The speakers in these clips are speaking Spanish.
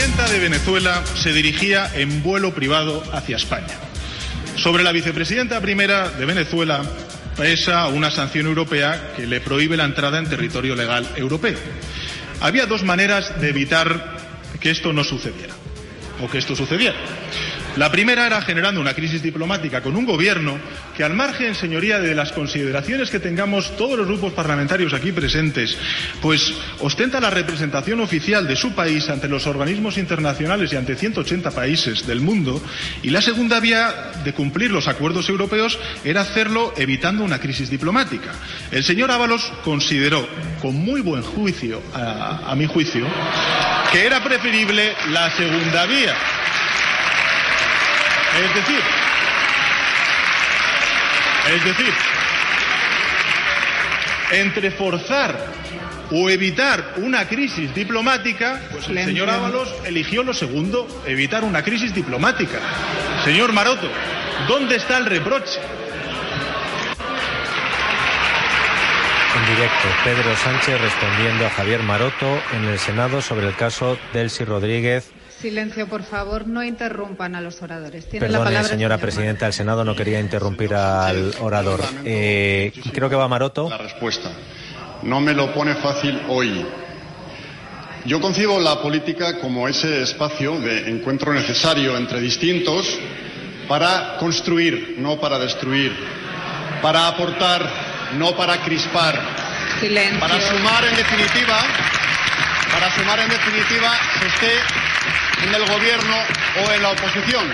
vicepresidenta de Venezuela se dirigía en vuelo privado hacia España. Sobre la vicepresidenta primera de Venezuela pesa una sanción europea que le prohíbe la entrada en territorio legal europeo. Había dos maneras de evitar que esto no sucediera, o que esto sucediera. La primera era generando una crisis diplomática con un gobierno que, al margen, señoría, de las consideraciones que tengamos todos los grupos parlamentarios aquí presentes, pues ostenta la representación oficial de su país ante los organismos internacionales y ante 180 países del mundo. Y la segunda vía de cumplir los acuerdos europeos era hacerlo evitando una crisis diplomática. El señor Ábalos consideró, con muy buen juicio, a mi juicio, que era preferible la segunda vía. Es decir, entre forzar o evitar una crisis diplomática, pues el señor Ábalos eligió lo segundo, evitar una crisis diplomática. Señor Maroto, ¿dónde está el reproche? En directo, Pedro Sánchez respondiendo a Javier Maroto en el Senado sobre el caso Delcy Rodríguez. Silencio, por favor, no interrumpan a los oradores. Tiene Perdone, la palabra, señora presidenta del Senado, no quería interrumpir al orador. Creo que va Maroto. La respuesta. No me lo pone fácil hoy. Yo concibo la política como ese espacio de encuentro necesario entre distintos para construir, no para destruir, para aportar, no para crispar, Silencio. para sumar en definitiva, se esté en el gobierno o en la oposición.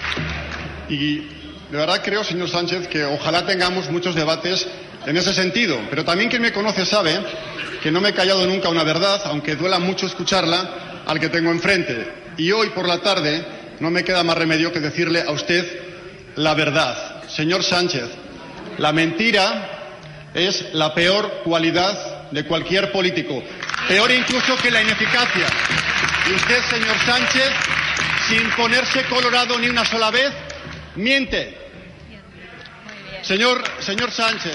Y de verdad creo, señor Sánchez, que ojalá tengamos muchos debates en ese sentido. Pero también quien me conoce sabe que no me he callado nunca una verdad, aunque duela mucho escucharla, al que tengo enfrente. Y hoy por la tarde no me queda más remedio que decirle a usted la verdad. Señor Sánchez, la mentira es la peor cualidad de cualquier político. Peor incluso que la ineficacia. Y usted, señor Sánchez, sin ponerse colorado ni una sola vez, miente. Señor Sánchez,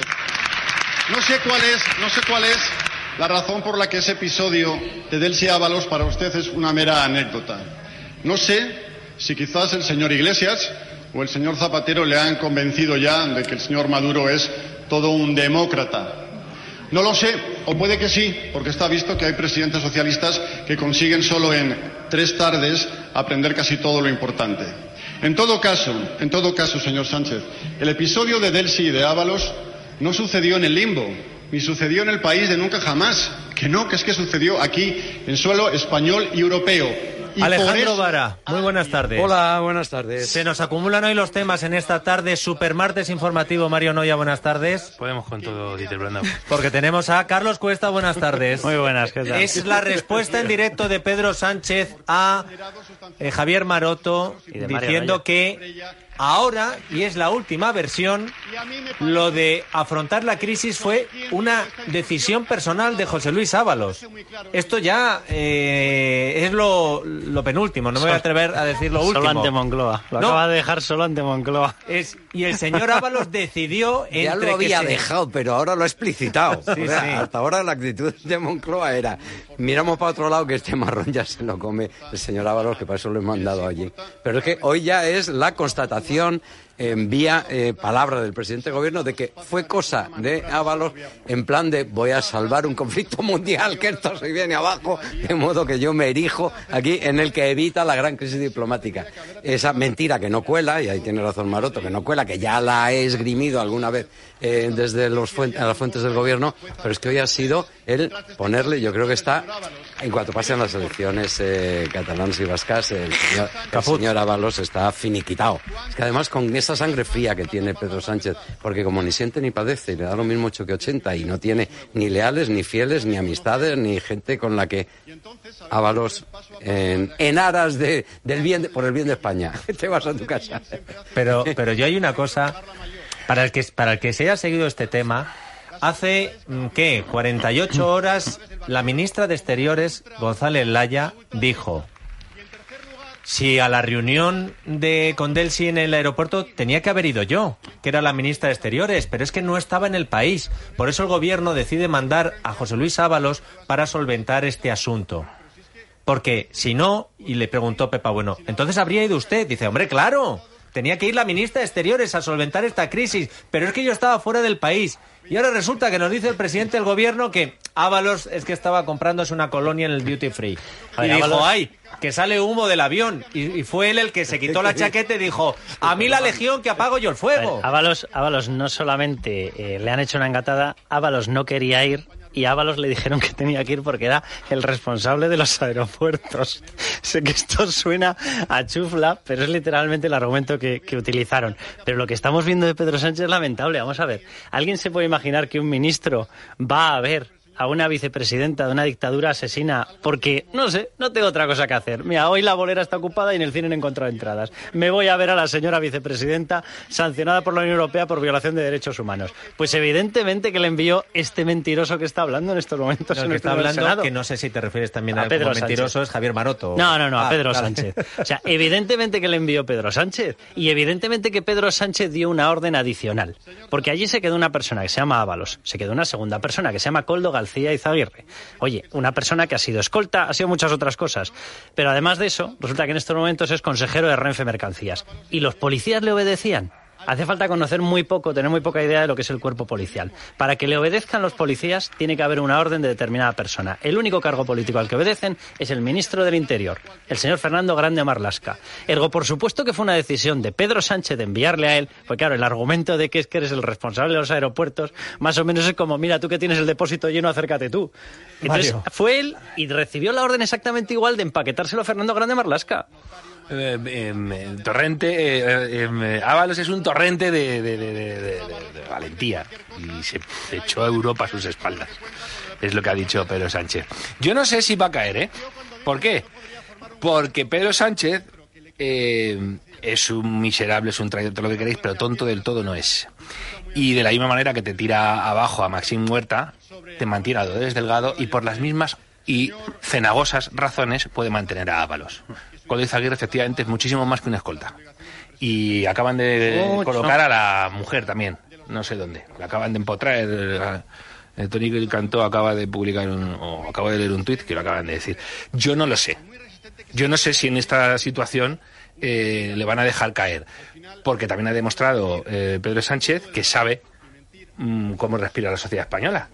no sé cuál es la razón por la que ese episodio de Delcy Ábalos para usted es una mera anécdota. No sé si quizás el señor Iglesias o el señor Zapatero le han convencido ya de que el señor Maduro es todo un demócrata. No lo sé, o puede que sí, porque está visto que hay presidentes socialistas que consiguen solo en 3 tardes aprender casi todo lo importante. En todo caso, señor Sánchez, el episodio de Delcy y de Ábalos no sucedió en el limbo, ni sucedió en el país de nunca jamás. Que no, que es que sucedió aquí, en suelo español y europeo. Y Alejandro Vara, muy buenas tardes. Hola, buenas tardes. Se nos acumulan hoy los temas en esta tarde. Supermartes informativo. Mario Noya, buenas tardes. Podemos con todo, Dieter Brandau. Porque tenemos a Carlos Cuesta, buenas tardes. Muy buenas, ¿qué tal? Es la respuesta en directo de Pedro Sánchez a Javier Maroto, diciendo que ahora, y es la última versión, lo de afrontar la crisis fue una decisión personal de José Luis Ábalos. Esto ya es lo penúltimo, no me voy a atrever a decir lo último. Solo ante Moncloa, acaba de dejar solo ante Moncloa. Y el señor Ábalos decidió entre ya lo había que dejado, pero ahora lo ha explicitado. Sí, sí. Hasta ahora la actitud de Moncloa era: miramos para otro lado que este marrón ya se lo come el señor Ábalos, que para eso lo he mandado allí. Pero es que hoy ya es la constatación en vía palabra del presidente de gobierno de que fue cosa de Ábalos en plan de voy a salvar un conflicto mundial, que esto se viene abajo, de modo que yo me erijo aquí en el que evita la gran crisis diplomática. Esa mentira que no cuela, y ahí tiene razón Maroto, que no cuela, que ya la he esgrimido alguna vez desde las fuentes del gobierno, pero es que hoy ha sido el ponerle, yo creo que está, en cuanto pasen las elecciones catalanas y vascas, el señor Ábalos está finiquitado. Es que además con esa sangre fría que tiene Pedro Sánchez, porque como ni siente ni padece, le da lo mismo 8 que 80 y no tiene ni leales, ni fieles, ni amistades, ni gente con la que Ábalos, en aras del bien, por el bien de España, te vas a tu casa. Pero yo hay una cosa, para el que se haya seguido este tema, hace, 48 horas, la ministra de Exteriores, González Laya, dijo: si a la reunión con Delcy en el aeropuerto tenía que haber ido yo, que era la ministra de Exteriores, pero es que no estaba en el país. Por eso el gobierno decide mandar a José Luis Ábalos para solventar este asunto. Porque si no, y le preguntó Pepa Bueno, ¿entonces habría ido usted? Dice, hombre, claro, tenía que ir la ministra de Exteriores a solventar esta crisis, pero es que yo estaba fuera del país. Y ahora resulta que nos dice el presidente del gobierno que Ábalos es que estaba comprándose una colonia en el Duty Free. Y dijo, ay, que sale humo del avión. Y fue él el que se quitó la chaqueta y dijo, a mí la legión que apago yo el fuego. Ábalos no solamente le han hecho una engatada, Ábalos no quería ir. Y a Ábalos le dijeron que tenía que ir porque era el responsable de los aeropuertos. Sé que esto suena a chufla, pero es literalmente el argumento que utilizaron. Pero lo que estamos viendo de Pedro Sánchez es lamentable. Vamos a ver, ¿alguien se puede imaginar que un ministro va a ver a una vicepresidenta de una dictadura asesina porque, no sé, no tengo otra cosa que hacer? Mira, hoy la bolera está ocupada y en el cine no he encontrado entradas. Me voy a ver a la señora vicepresidenta sancionada por la Unión Europea por violación de derechos humanos. Pues evidentemente que le envió este mentiroso que está hablando en estos momentos en que está hablando, Senado. que no sé si te refieres también a Pedro como mentiroso, Sánchez. es Javier Maroto. No, a Pedro Sánchez. O sea, evidentemente que le envió Pedro Sánchez y evidentemente que Pedro Sánchez dio una orden adicional. Porque allí se quedó una persona que se llama Ábalos, se quedó una segunda persona que se llama Koldo García Izaguirre. Oye, una persona que ha sido escolta, ha sido muchas otras cosas. Pero además de eso, resulta que en estos momentos es consejero de Renfe Mercancías. ¿Y los policías le obedecían? Hace falta conocer muy poco, tener muy poca idea de lo que es el cuerpo policial. Para que le obedezcan los policías, tiene que haber una orden de determinada persona. El único cargo político al que obedecen es el ministro del Interior, el señor Fernando Grande Marlaska. Ergo, por supuesto que fue una decisión de Pedro Sánchez de enviarle a él, porque claro, el argumento de que es que eres el responsable de los aeropuertos, más o menos es como, mira, tú que tienes el depósito lleno, acércate tú. Entonces, Mario. fue él y recibió la orden exactamente igual de empaquetárselo a Fernando Grande Marlaska. Ábalos es un torrente de valentía y se echó a Europa a sus espaldas. Es lo que ha dicho Pedro Sánchez. Yo no sé si va a caer, ¿eh? ¿Por qué? Porque Pedro Sánchez es un miserable, es un traidor, todo lo que queréis, pero tonto del todo no es. Y de la misma manera que te tira abajo a Maxim Huerta, te mantiene a Dolores Delgado y por las mismas y cenagosas razones puede mantener a Ábalos. Koldo Izaguirre efectivamente es muchísimo más que una escolta. Y acaban de colocar a la mujer también, no sé dónde. La acaban de empotrar. Tony Cantó acaba de publicar acabo de leer un tuit que lo acaban de decir. Yo no lo sé. Yo no sé si en esta situación le van a dejar caer. Porque también ha demostrado Pedro Sánchez que sabe cómo respira la sociedad española.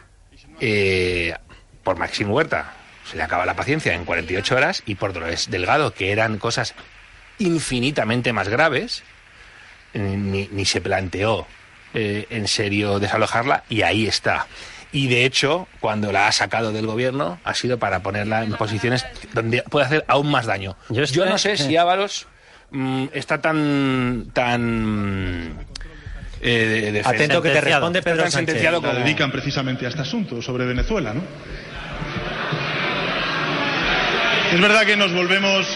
Por Maxim Huerta se le acaba la paciencia en 48 horas y por Dolores Delgado, que eran cosas infinitamente más graves, ni se planteó en serio desalojarla y ahí está. Y de hecho, cuando la ha sacado del gobierno, ha sido para ponerla en posiciones donde puede hacer aún más daño. Yo no sé si Ábalos está tan atento que te responde Pedro Sánchez. La dedican precisamente a este asunto sobre Venezuela, ¿no? Es verdad que nos volvemos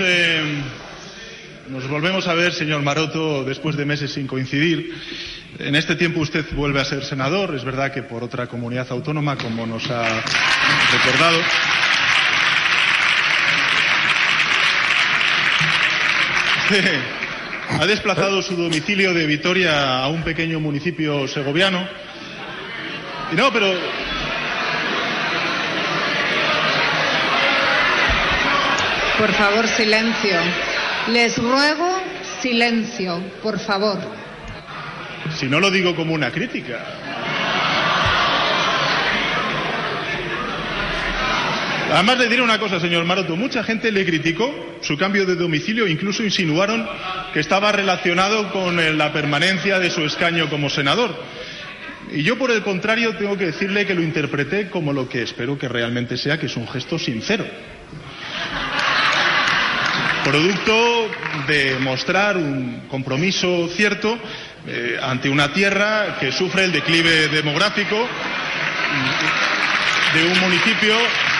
a ver, señor Maroto, después de meses sin coincidir. En este tiempo usted vuelve a ser senador, es verdad que por otra comunidad autónoma, como nos ha recordado. Ha desplazado su domicilio de Vitoria a un pequeño municipio segoviano. Y no, pero... Por favor, silencio. Les ruego silencio, por favor. Si no lo digo como una crítica. Además le diré una cosa, señor Maroto. Mucha gente le criticó su cambio de domicilio, incluso insinuaron que estaba relacionado con la permanencia de su escaño como senador. Y yo, por el contrario, tengo que decirle que lo interpreté como lo que espero que realmente sea, que es un gesto sincero. Producto de mostrar un compromiso cierto ante una tierra que sufre el declive demográfico de un municipio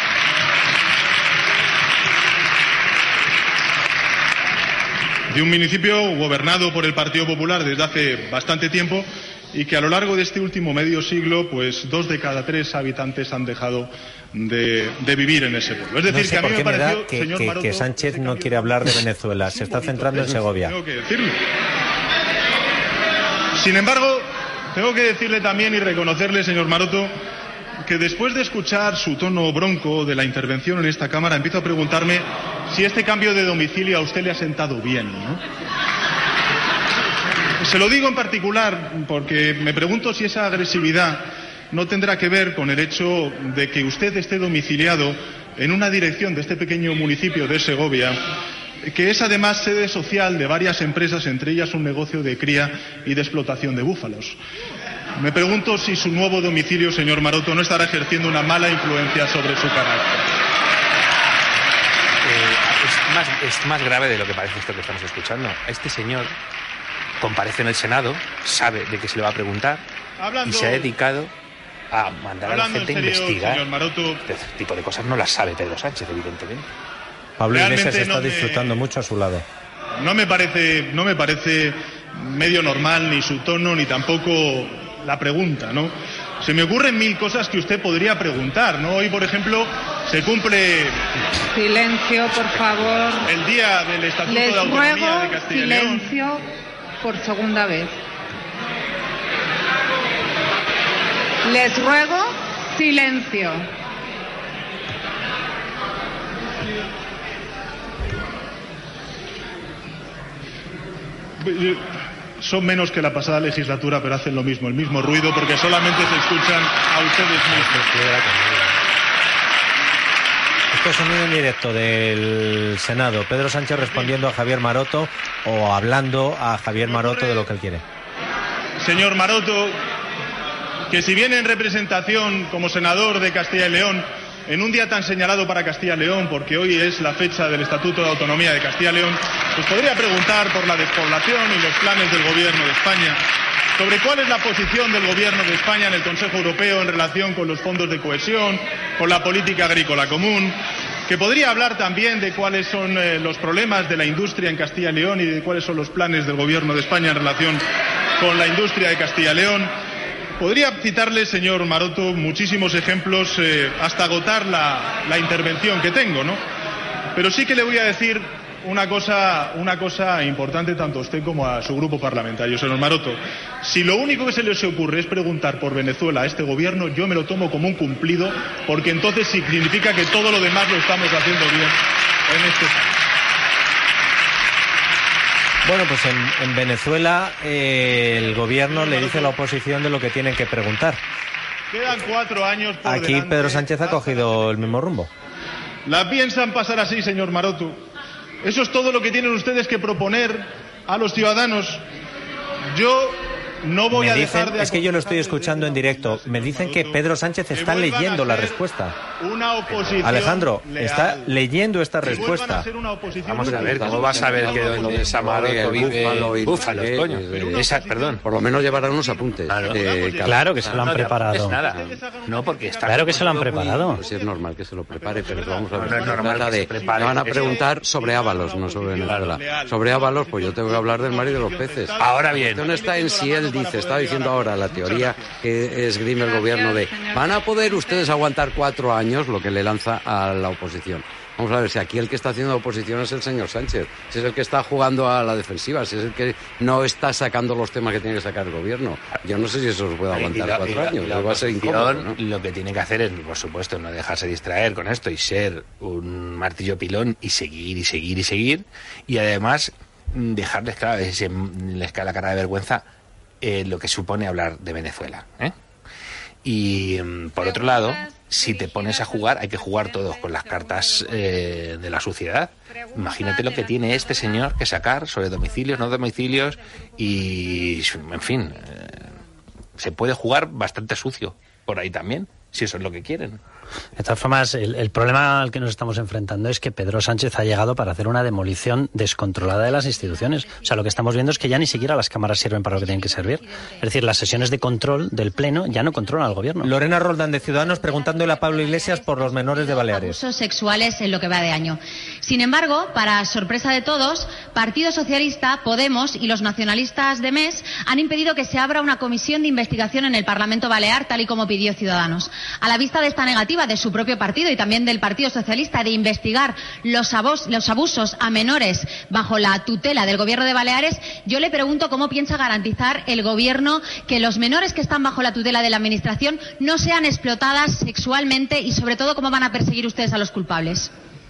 gobernado por el Partido Popular desde hace bastante tiempo y que a lo largo de este último medio siglo, pues 2 de cada 3 habitantes han dejado de vivir en ese pueblo. Es decir, no sé que a mí por qué me me da pareció, señor Maroto, que Sánchez no quiere hablar de Venezuela, se está centrando en Segovia. Tengo que decirlo. Sin embargo, tengo que decirle también y reconocerle, señor Maroto, que después de escuchar su tono bronco de la intervención en esta Cámara, empiezo a preguntarme si este cambio de domicilio a usted le ha sentado bien, ¿no? Se lo digo en particular porque me pregunto si esa agresividad no tendrá que ver con el hecho de que usted esté domiciliado en una dirección de este pequeño municipio de Segovia, que es además sede social de varias empresas, entre ellas un negocio de cría y de explotación de búfalos. Me pregunto si su nuevo domicilio, señor Maroto, no estará ejerciendo una mala influencia sobre su carácter. Es más grave de lo que parece esto que estamos escuchando. Este señor comparece en el Senado, sabe de qué se le va a preguntar y se ha dedicado a mandar a la gente a investigar. Señor Maroto, Este tipo de cosas no las sabe Pedro Sánchez, evidentemente. Pablo Iglesias está no disfrutando mucho a su lado. No me parece medio normal ni su tono ni tampoco la pregunta, ¿no? Se me ocurren mil cosas que usted podría preguntar, ¿no? Hoy, por ejemplo, se cumple... Silencio, por favor. El día del Estatuto Les de Autonomía ruego de Castilla y León. silencio por segunda vez. Les ruego silencio. Son menos que la pasada legislatura, pero hacen lo mismo, el mismo ruido, porque solamente se escuchan a ustedes mismos. Esto es sonido en directo del Senado. Pedro Sánchez respondiendo a Javier Maroto o hablando a Javier Maroto de lo que él quiere. Señor Maroto, que si viene en representación como senador de Castilla y León, en un día tan señalado para Castilla y León, porque hoy es la fecha del Estatuto de Autonomía de Castilla y León, pues podría preguntar por la despoblación y los planes del Gobierno de España, sobre cuál es la posición del Gobierno de España en el Consejo Europeo en relación con los fondos de cohesión, con la política agrícola común, que podría hablar también de cuáles son los problemas de la industria en Castilla y León y de cuáles son los planes del Gobierno de España en relación con la industria de Castilla y León. Podría citarle, señor Maroto, muchísimos ejemplos hasta agotar la intervención que tengo, ¿no? Pero sí que le voy a decir una cosa importante tanto a usted como a su grupo parlamentario, señor Maroto. Si lo único que se les ocurre es preguntar por Venezuela a este gobierno, yo me lo tomo como un cumplido, porque entonces significa que todo lo demás lo estamos haciendo bien en este país. Bueno, pues en Venezuela el gobierno le dice a la oposición de lo que tienen que preguntar. Quedan 4 años por Aquí delante. Pedro Sánchez ha cogido el mismo rumbo. ¿La piensan pasar así, señor Maroto? Eso es todo lo que tienen ustedes que proponer a los ciudadanos. Yo no voy a dejar de... Es que yo lo estoy escuchando en directo. Me dicen que Pedro Sánchez está leyendo la respuesta. Una oposición Alejandro, leal. está leyendo esta Que vuelvan respuesta. a ser una oposición Vamos a ver, justa. ¿cómo vas a ver que donde Maroto vive búfalos, coño? Perdón. Por lo menos llevarán unos apuntes. Claro que se lo han No preparado. es nada. No, porque está... Claro que se lo han muy- preparado. Pues es normal que se lo prepare, pero vamos a ver. No es normal trata que se de- prepare. me van a preguntar sobre Ábalos, no sobre Venezuela. Sobre Ábalos, pues yo tengo que hablar del mar y de los peces. Ahora bien, La cuestión está en si él dice, está diciendo ahora la teoría que esgrime el gobierno de ¿van a poder ustedes aguantar 4 años? Lo que le lanza a la oposición. Vamos a ver si aquí el que está haciendo oposición es el señor Sánchez, si es el que está jugando a la defensiva, si es el que no está sacando los temas que tiene que sacar el gobierno. Yo no sé si eso se puede aguantar 4 años, la va a ser incómodo, ¿no? lo que tiene que hacer es, por supuesto, no dejarse distraer con esto y ser un martillo pilón y seguir y seguir y seguir, y además dejarles claro, les cae la cara de vergüenza lo que supone hablar de Venezuela, ¿eh? Y por otro lado, si te pones a jugar, hay que jugar todos con las cartas de la suciedad. Imagínate lo que tiene este señor que sacar sobre domicilios, no domicilios y, en fin, se puede jugar bastante sucio por ahí también, si eso es lo que quieren. De todas formas, el problema al que nos estamos enfrentando es que Pedro Sánchez ha llegado para hacer una demolición descontrolada de las instituciones. O sea, lo que estamos viendo es que ya ni siquiera las cámaras sirven para lo que tienen que servir. Es decir, las sesiones de control del Pleno ya no controlan al Gobierno. Lorena Roldán, de Ciudadanos, preguntándole a Pablo Iglesias por los menores de Baleares. Abusos sexuales en lo que va de año. Sin embargo, para sorpresa de todos, Partido Socialista, Podemos y los nacionalistas de MES han impedido que se abra una comisión de investigación en el Parlamento Balear, tal y como pidió Ciudadanos. A la vista de esta negativa de su propio partido y también del Partido Socialista de investigar los abusos a menores bajo la tutela del Gobierno de Baleares, yo le pregunto cómo piensa garantizar el Gobierno que los menores que están bajo la tutela de la Administración no sean explotadas sexualmente y, sobre todo, cómo van a perseguir ustedes a los culpables.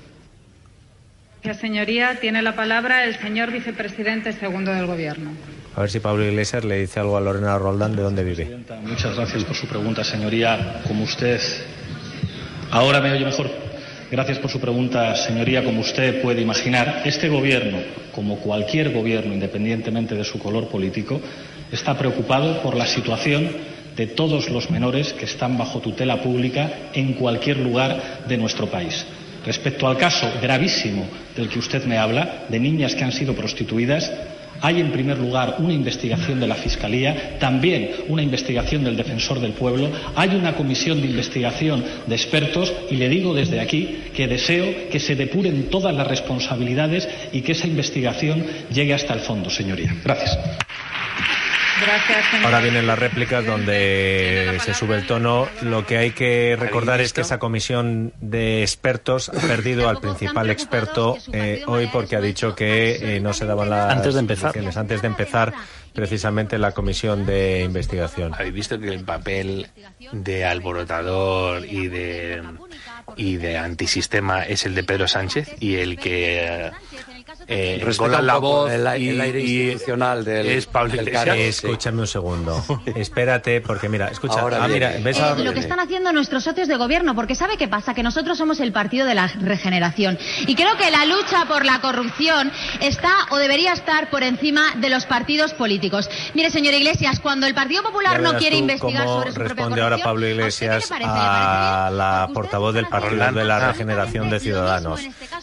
Gracias, señoría. Tiene la palabra el señor vicepresidente segundo del Gobierno. A ver si Pablo Iglesias le dice algo a Lorena Roldán de dónde vive. Muchas gracias por su pregunta, señoría. Como usted... ¿Ahora me oye mejor? Gracias por su pregunta, señoría. Como usted puede imaginar, este Gobierno, como cualquier gobierno, independientemente de su color político, está preocupado por la situación de todos los menores que están bajo tutela pública en cualquier lugar de nuestro país. Respecto al caso gravísimo del que usted me habla, de niñas que han sido prostituidas, hay en primer lugar una investigación de la Fiscalía, también una investigación del Defensor del Pueblo, hay una comisión de investigación de expertos y le digo desde aquí que deseo que se depuren todas las responsabilidades y que esa investigación llegue hasta el fondo, señoría. Gracias. Gracias, señor. Ahora vienen las réplicas donde se sube el tono. Lo que hay que recordar es que esa comisión de expertos ha perdido al principal experto hoy porque ha dicho que no se daban las antes de empezar precisamente la comisión de investigación. ¿Habéis visto que el papel de alborotador y de antisistema es el de Pedro Sánchez y el que con la voz el y aire institucional del Pablo Iglesias? Escúchame un segundo. Espérate, porque mira, escucha. ¿ves lo que están haciendo nuestros socios de gobierno? Porque ¿sabe qué pasa? Que nosotros somos el partido de la regeneración. Y creo que la lucha por la corrupción está o debería estar por encima de los partidos políticos. Mire, señor Iglesias, cuando el Partido Popular no quiere investigar sobre su propia corrupción... responde ahora Pablo Iglesias a la portavoz del Partido de la Regeneración de Ciudadanos.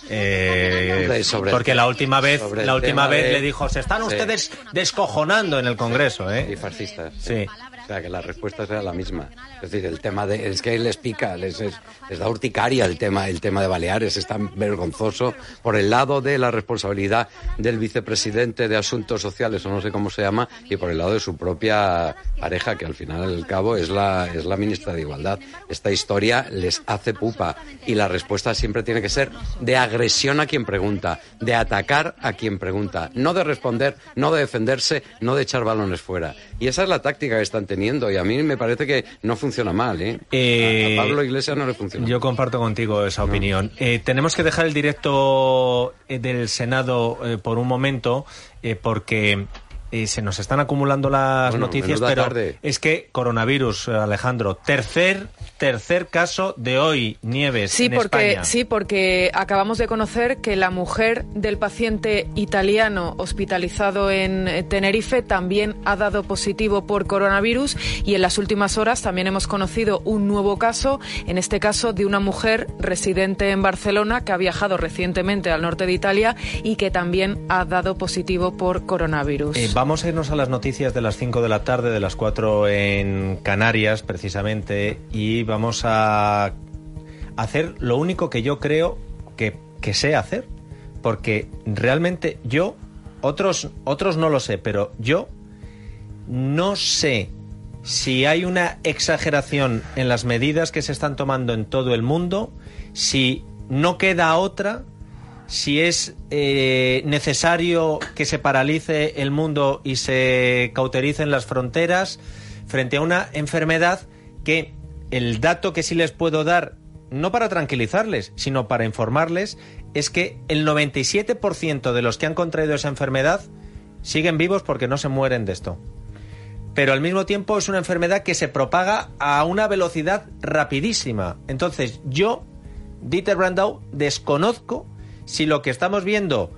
Porque la última vez le dijo, se están ustedes descojonando en el Congreso, Y fascistas. Sí. O sea, que la respuesta sea la misma. Es decir, el tema es que les pica, les da urticaria el tema de Baleares, es tan vergonzoso por el lado de la responsabilidad del vicepresidente de Asuntos Sociales, o no sé cómo se llama, y por el lado de su propia pareja, que al final al cabo es la ministra de Igualdad. Esta historia les hace pupa y la respuesta siempre tiene que ser de agresión a quien pregunta, de atacar a quien pregunta, no de responder, no de defenderse, no de echar balones fuera. Y esa es la táctica que están teniendo y a mí me parece que no funciona mal, a Pablo Iglesias no le funciona. Yo comparto contigo esa opinión. Tenemos que dejar el directo del Senado por un momento porque se nos están acumulando las noticias, pero tarde. Es que coronavirus, Alejandro, tercer caso de hoy, Nieves, en España. Sí, porque acabamos de conocer que la mujer del paciente italiano hospitalizado en Tenerife también ha dado positivo por coronavirus y en las últimas horas también hemos conocido un nuevo caso, en este caso de una mujer residente en Barcelona que ha viajado recientemente al norte de Italia y que también ha dado positivo por coronavirus. Vamos a irnos a las noticias de las 5 de la tarde, de las 4 en Canarias, precisamente, y vamos a hacer lo único que yo creo que sé hacer, porque realmente yo, otros no lo sé, pero yo no sé si hay una exageración en las medidas que se están tomando en todo el mundo, si no queda otra, si es necesario que se paralice el mundo y se cautericen las fronteras frente a una enfermedad que el dato que sí les puedo dar, no para tranquilizarles, sino para informarles, es que el 97% de los que han contraído esa enfermedad siguen vivos porque no se mueren de esto. Pero al mismo tiempo es una enfermedad que se propaga a una velocidad rapidísima. Entonces yo, Dieter Brandau, desconozco si lo que estamos viendo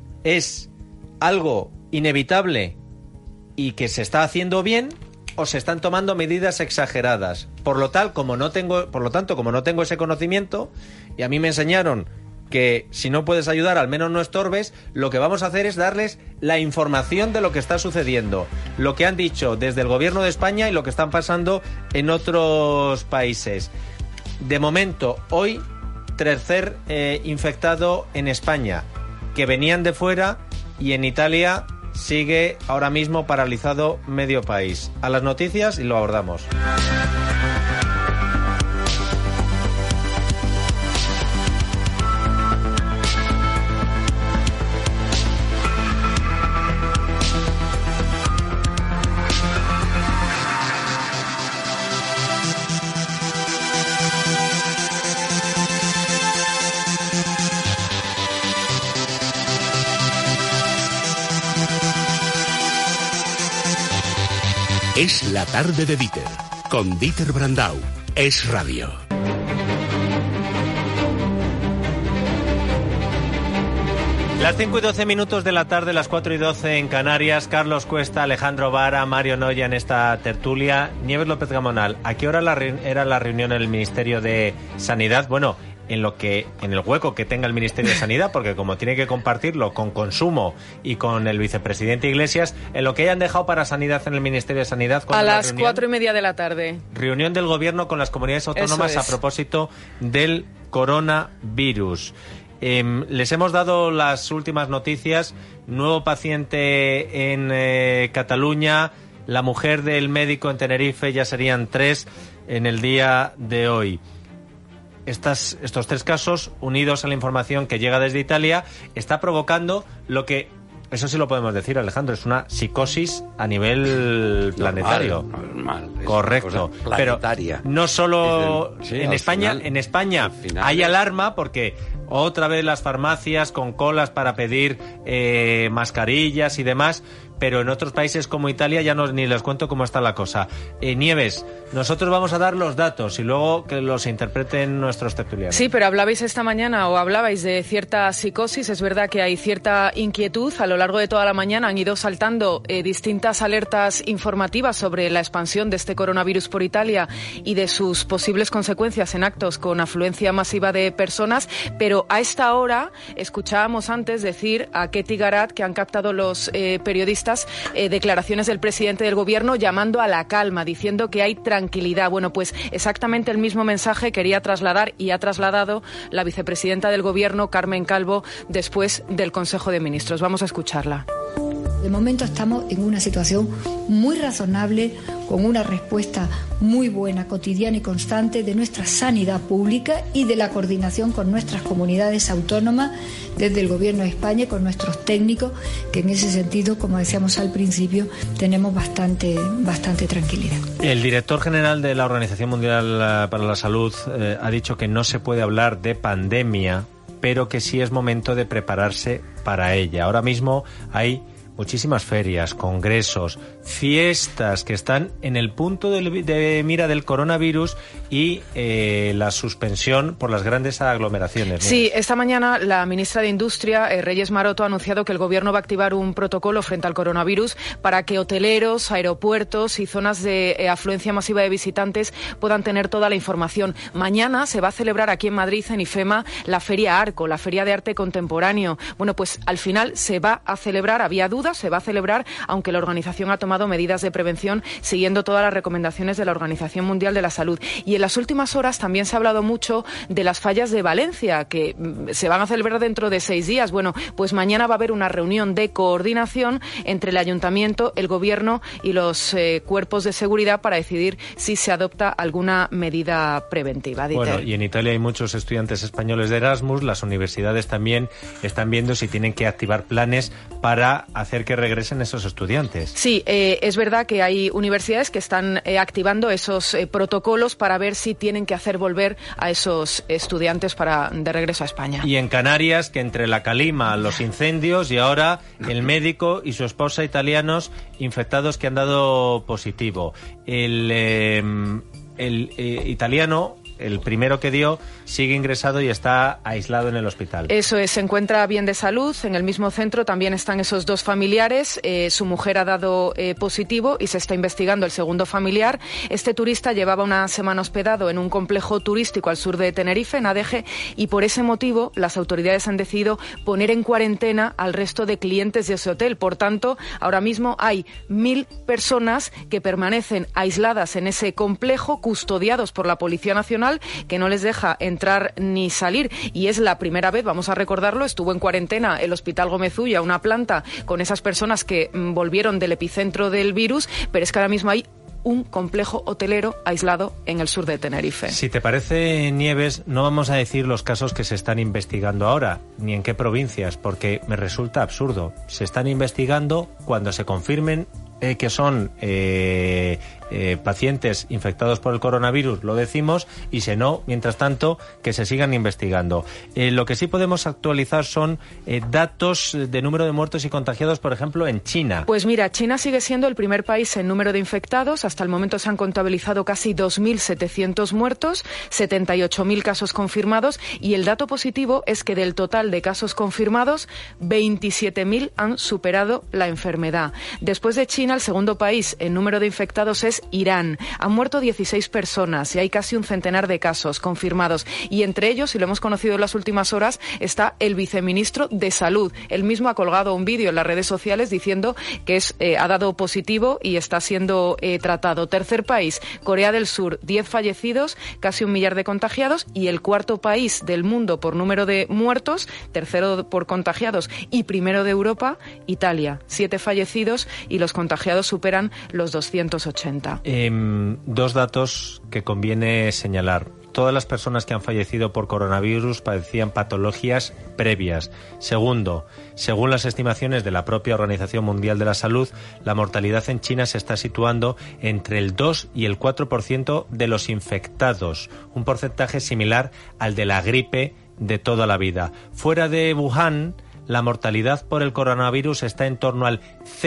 es algo inevitable y que se está haciendo bien o se están tomando medidas exageradas. Por lo tanto, como no tengo ese conocimiento, y a mí me enseñaron que si no puedes ayudar, al menos no estorbes, lo que vamos a hacer es darles la información de lo que está sucediendo, lo que han dicho desde el Gobierno de España y lo que están pasando en otros países. De momento, hoy tercer infectado en España, que venían de fuera, y en Italia sigue ahora mismo paralizado medio país. A las noticias y lo abordamos. Es la tarde de Dieter, con Dieter Brandau. Es radio. Las 5:12 de la tarde, las 4:12 en Canarias. Carlos Cuesta, Alejandro Vara, Mario Noya en esta tertulia. Nieves López Gamonal, ¿a qué hora era la reunión en el Ministerio de Sanidad? Bueno, en el hueco que tenga el Ministerio de Sanidad, porque como tiene que compartirlo con Consumo y con el vicepresidente Iglesias, en lo que hayan dejado para Sanidad en el Ministerio de Sanidad. A las 4:30 de la tarde. Reunión del Gobierno con las comunidades autónomas a propósito del coronavirus. Les hemos dado las últimas noticias. Nuevo paciente en Cataluña. La mujer del médico en Tenerife, ya serían 3 en el día de hoy. Estos 3 casos, unidos a la información que llega desde Italia, está provocando lo que, eso sí lo podemos decir, Alejandro, es una psicosis a nivel planetario. Normal. Correcto. Pero no solo en España, hay alarma porque otra vez las farmacias con colas para pedir mascarillas y demás. Pero en otros países como Italia ya ni les cuento cómo está la cosa. Nieves, nosotros vamos a dar los datos y luego que los interpreten nuestros tertulianos. Sí, pero hablabais esta mañana de cierta psicosis. Es verdad que hay cierta inquietud. A lo largo de toda la mañana han ido saltando distintas alertas informativas sobre la expansión de este coronavirus por Italia y de sus posibles consecuencias en actos con afluencia masiva de personas. Pero a esta hora escuchábamos antes decir a Ketty Garat, que han captado los periodistas, declaraciones del presidente del gobierno llamando a la calma, diciendo que hay tranquilidad. Bueno, pues exactamente el mismo mensaje quería trasladar y ha trasladado la vicepresidenta del gobierno, Carmen Calvo, después del Consejo de Ministros. Vamos a escucharla. De momento estamos en una situación muy razonable, con una respuesta muy buena, cotidiana y constante de nuestra sanidad pública y de la coordinación con nuestras comunidades autónomas desde el Gobierno de España y con nuestros técnicos, que en ese sentido, como decíamos al principio, tenemos bastante tranquilidad. El director general de la Organización Mundial para la Salud ha dicho que no se puede hablar de pandemia, pero que sí es momento de prepararse para ella. Ahora mismo hay muchísimas ferias, congresos, fiestas que están en el punto de mira del coronavirus y la suspensión por las grandes aglomeraciones. Sí, esta mañana la ministra de Industria, Reyes Maroto, ha anunciado que el gobierno va a activar un protocolo frente al coronavirus para que hoteleros, aeropuertos y zonas de afluencia masiva de visitantes puedan tener toda la información. Mañana se va a celebrar aquí en Madrid, en IFEMA, la Feria Arco, la Feria de Arte Contemporáneo. Bueno, pues al final se va a celebrar, había dudas, se va a celebrar, aunque la organización ha tomado medidas de prevención siguiendo todas las recomendaciones de la Organización Mundial de la Salud. Y en las últimas horas también se ha hablado mucho de las fallas de Valencia, que se van a celebrar dentro de 6 días. Bueno, pues mañana va a haber una reunión de coordinación entre el Ayuntamiento, el Gobierno y los cuerpos de seguridad para decidir si se adopta alguna medida preventiva. Bueno, y en Italia hay muchos estudiantes españoles de Erasmus. Las universidades también están viendo si tienen que activar planes para hacer que regresen esos estudiantes. Sí, es verdad que hay universidades que están activando esos protocolos para ver si tienen que hacer volver a esos estudiantes de regreso a España. Y en Canarias, que entre la calima, los incendios y ahora el médico y su esposa italianos infectados que han dado positivo. El italiano, el primero que dio, sigue ingresado y está aislado en el hospital. Eso es, se encuentra bien de salud. En el mismo centro también están esos 2 familiares. Su mujer ha dado positivo y se está investigando el segundo familiar. Este turista llevaba una semana hospedado en un complejo turístico al sur de Tenerife, en Adeje, y por ese motivo las autoridades han decidido poner en cuarentena al resto de clientes de ese hotel. Por tanto, ahora mismo hay 1.000 personas que permanecen aisladas en ese complejo, custodiados por la Policía Nacional, personal que no les deja entrar ni salir. Y es la primera vez, vamos a recordarlo, estuvo en cuarentena el Hospital Gómez Ulla, una planta con esas personas que volvieron del epicentro del virus, pero es que ahora mismo hay un complejo hotelero aislado en el sur de Tenerife. Si te parece, Nieves, no vamos a decir los casos que se están investigando ahora, ni en qué provincias, porque me resulta absurdo. Se están investigando cuando se confirmen que son pacientes infectados por el coronavirus, lo decimos, y si no, mientras tanto, que se sigan investigando. Lo que sí podemos actualizar son datos de número de muertos y contagiados, por ejemplo, en China. Pues mira, China sigue siendo el primer país en número de infectados. Hasta el momento se han contabilizado casi 2.700 muertos, 78.000 casos confirmados, y el dato positivo es que del total de casos confirmados, 27.000 han superado la enfermedad. Después de China, el segundo país en número de infectados es Irán. Han muerto 16 personas y hay casi un centenar de casos confirmados. Y entre ellos, y lo hemos conocido en las últimas horas, está el viceministro de Salud. Él mismo ha colgado un vídeo en las redes sociales diciendo que ha dado positivo y está siendo tratado. Tercer país, Corea del Sur, 10 fallecidos, casi 1 millar de contagiados. Y el cuarto país del mundo por número de muertos, tercero por contagiados y primero de Europa, Italia. 7 fallecidos y los contagiados superan los 280. Dos datos que conviene señalar. Todas las personas que han fallecido por coronavirus padecían patologías previas. Segundo, según las estimaciones de la propia Organización Mundial de la Salud, la mortalidad en China se está situando entre el 2 y el 4% de los infectados, un porcentaje similar al de la gripe de toda la vida. Fuera de Wuhan, la mortalidad por el coronavirus está en torno al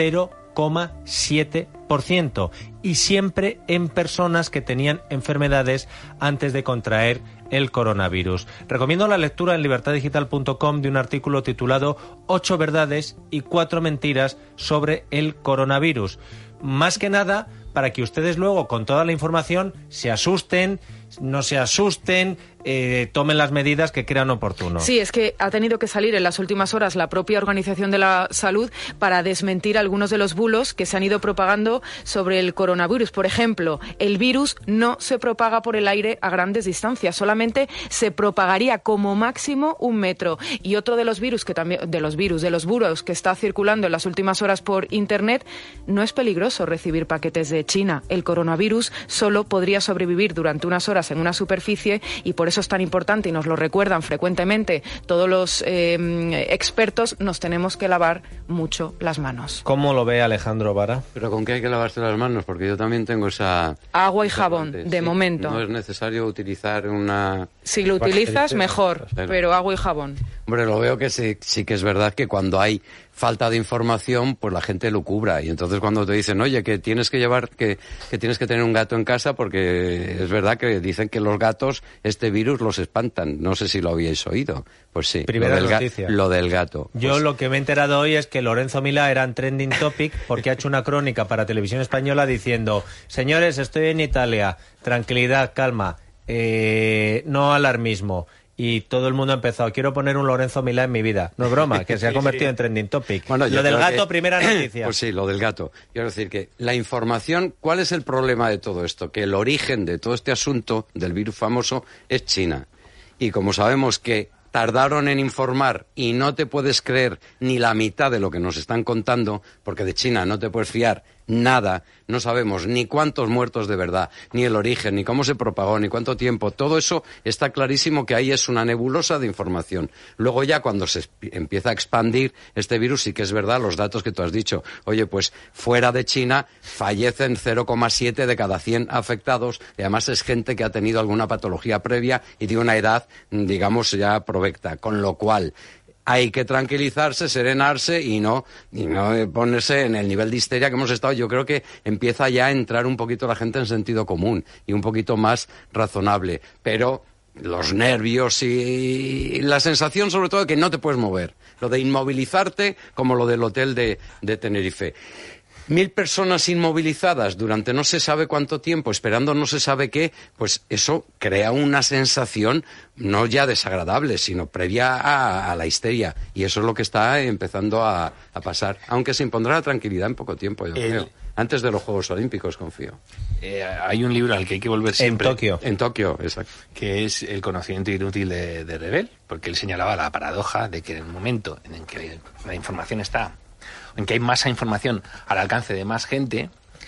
0,7% y siempre en personas que tenían enfermedades antes de contraer el coronavirus. Recomiendo la lectura en libertaddigital.com de un artículo titulado 8 verdades y 4 mentiras sobre el coronavirus. Más que nada para que ustedes luego, con toda la información, se asusten, no se asusten, tomen las medidas que crean oportuno. Sí, es que ha tenido que salir en las últimas horas la propia Organización de la Salud para desmentir algunos de los bulos que se han ido propagando sobre el coronavirus. Por ejemplo, el virus no se propaga por el aire a grandes distancias, solamente se propagaría como máximo 1 metro. Y otro de los virus de los bulos que está circulando en las últimas horas por internet, no es peligroso recibir paquetes de China. El coronavirus solo podría sobrevivir durante unas horas en una superficie y por eso es tan importante, y nos lo recuerdan frecuentemente todos los expertos, nos tenemos que lavar mucho las manos. ¿Cómo lo ve Alejandro Vara? ¿Pero con qué hay que lavarse las manos? Porque yo también tengo esa... Agua y jabón, de momento. No es necesario utilizar una... Si lo utilizas, mejor, pero agua y jabón. Hombre, lo veo que sí que es verdad que cuando hay falta de información, pues la gente lo cubra. Y entonces cuando te dicen, oye, que tienes que llevar, que tienes que tener un gato en casa, porque es verdad que dicen que los gatos, este virus los espantan. No sé si lo habíais oído. Pues sí, primera noticia. Lo del gato. Yo pues... lo que me he enterado hoy es que Lorenzo Milá era en Trending Topic porque ha hecho una crónica para Televisión Española diciendo, señores, estoy en Italia, tranquilidad, calma, no alarmismo. Y todo el mundo ha empezado, quiero poner un Lorenzo Milá en mi vida. No es broma, que se ha convertido en Trending Topic. Bueno, lo del gato, primera noticia. Pues sí, lo del gato. Quiero decir que la información, ¿cuál es el problema de todo esto? Que el origen de todo este asunto del virus famoso es China. Y como sabemos que tardaron en informar y no te puedes creer ni la mitad de lo que nos están contando, porque de China no te puedes fiar nada, no sabemos ni cuántos muertos de verdad, ni el origen, ni cómo se propagó, ni cuánto tiempo. Todo eso está clarísimo que ahí es una nebulosa de información. Luego ya cuando se empieza a expandir este virus, sí que es verdad los datos que tú has dicho. Oye, pues fuera de China fallecen 0,7 de cada 100 afectados, y además es gente que ha tenido alguna patología previa y tiene una edad, digamos, ya provecta, con lo cual hay que tranquilizarse, serenarse y no ponerse en el nivel de histeria que hemos estado. Yo creo que empieza ya a entrar un poquito la gente en sentido común y un poquito más razonable. Pero los nervios y la sensación sobre todo de que no te puedes mover. Lo de inmovilizarte como lo del hotel de Tenerife. 1.000 personas inmovilizadas durante no se sabe cuánto tiempo, esperando no se sabe qué, pues eso crea una sensación no ya desagradable, sino previa a la histeria. Y eso es lo que está empezando a pasar, aunque se impondrá la tranquilidad en poco tiempo, yo creo. Antes de los Juegos Olímpicos, confío. Hay un libro al que hay que volver siempre. En Tokio, exacto. Que es El conocimiento inútil de Revel, porque él señalaba la paradoja de que en el momento en el que la información está, en que hay más información al alcance de más gente,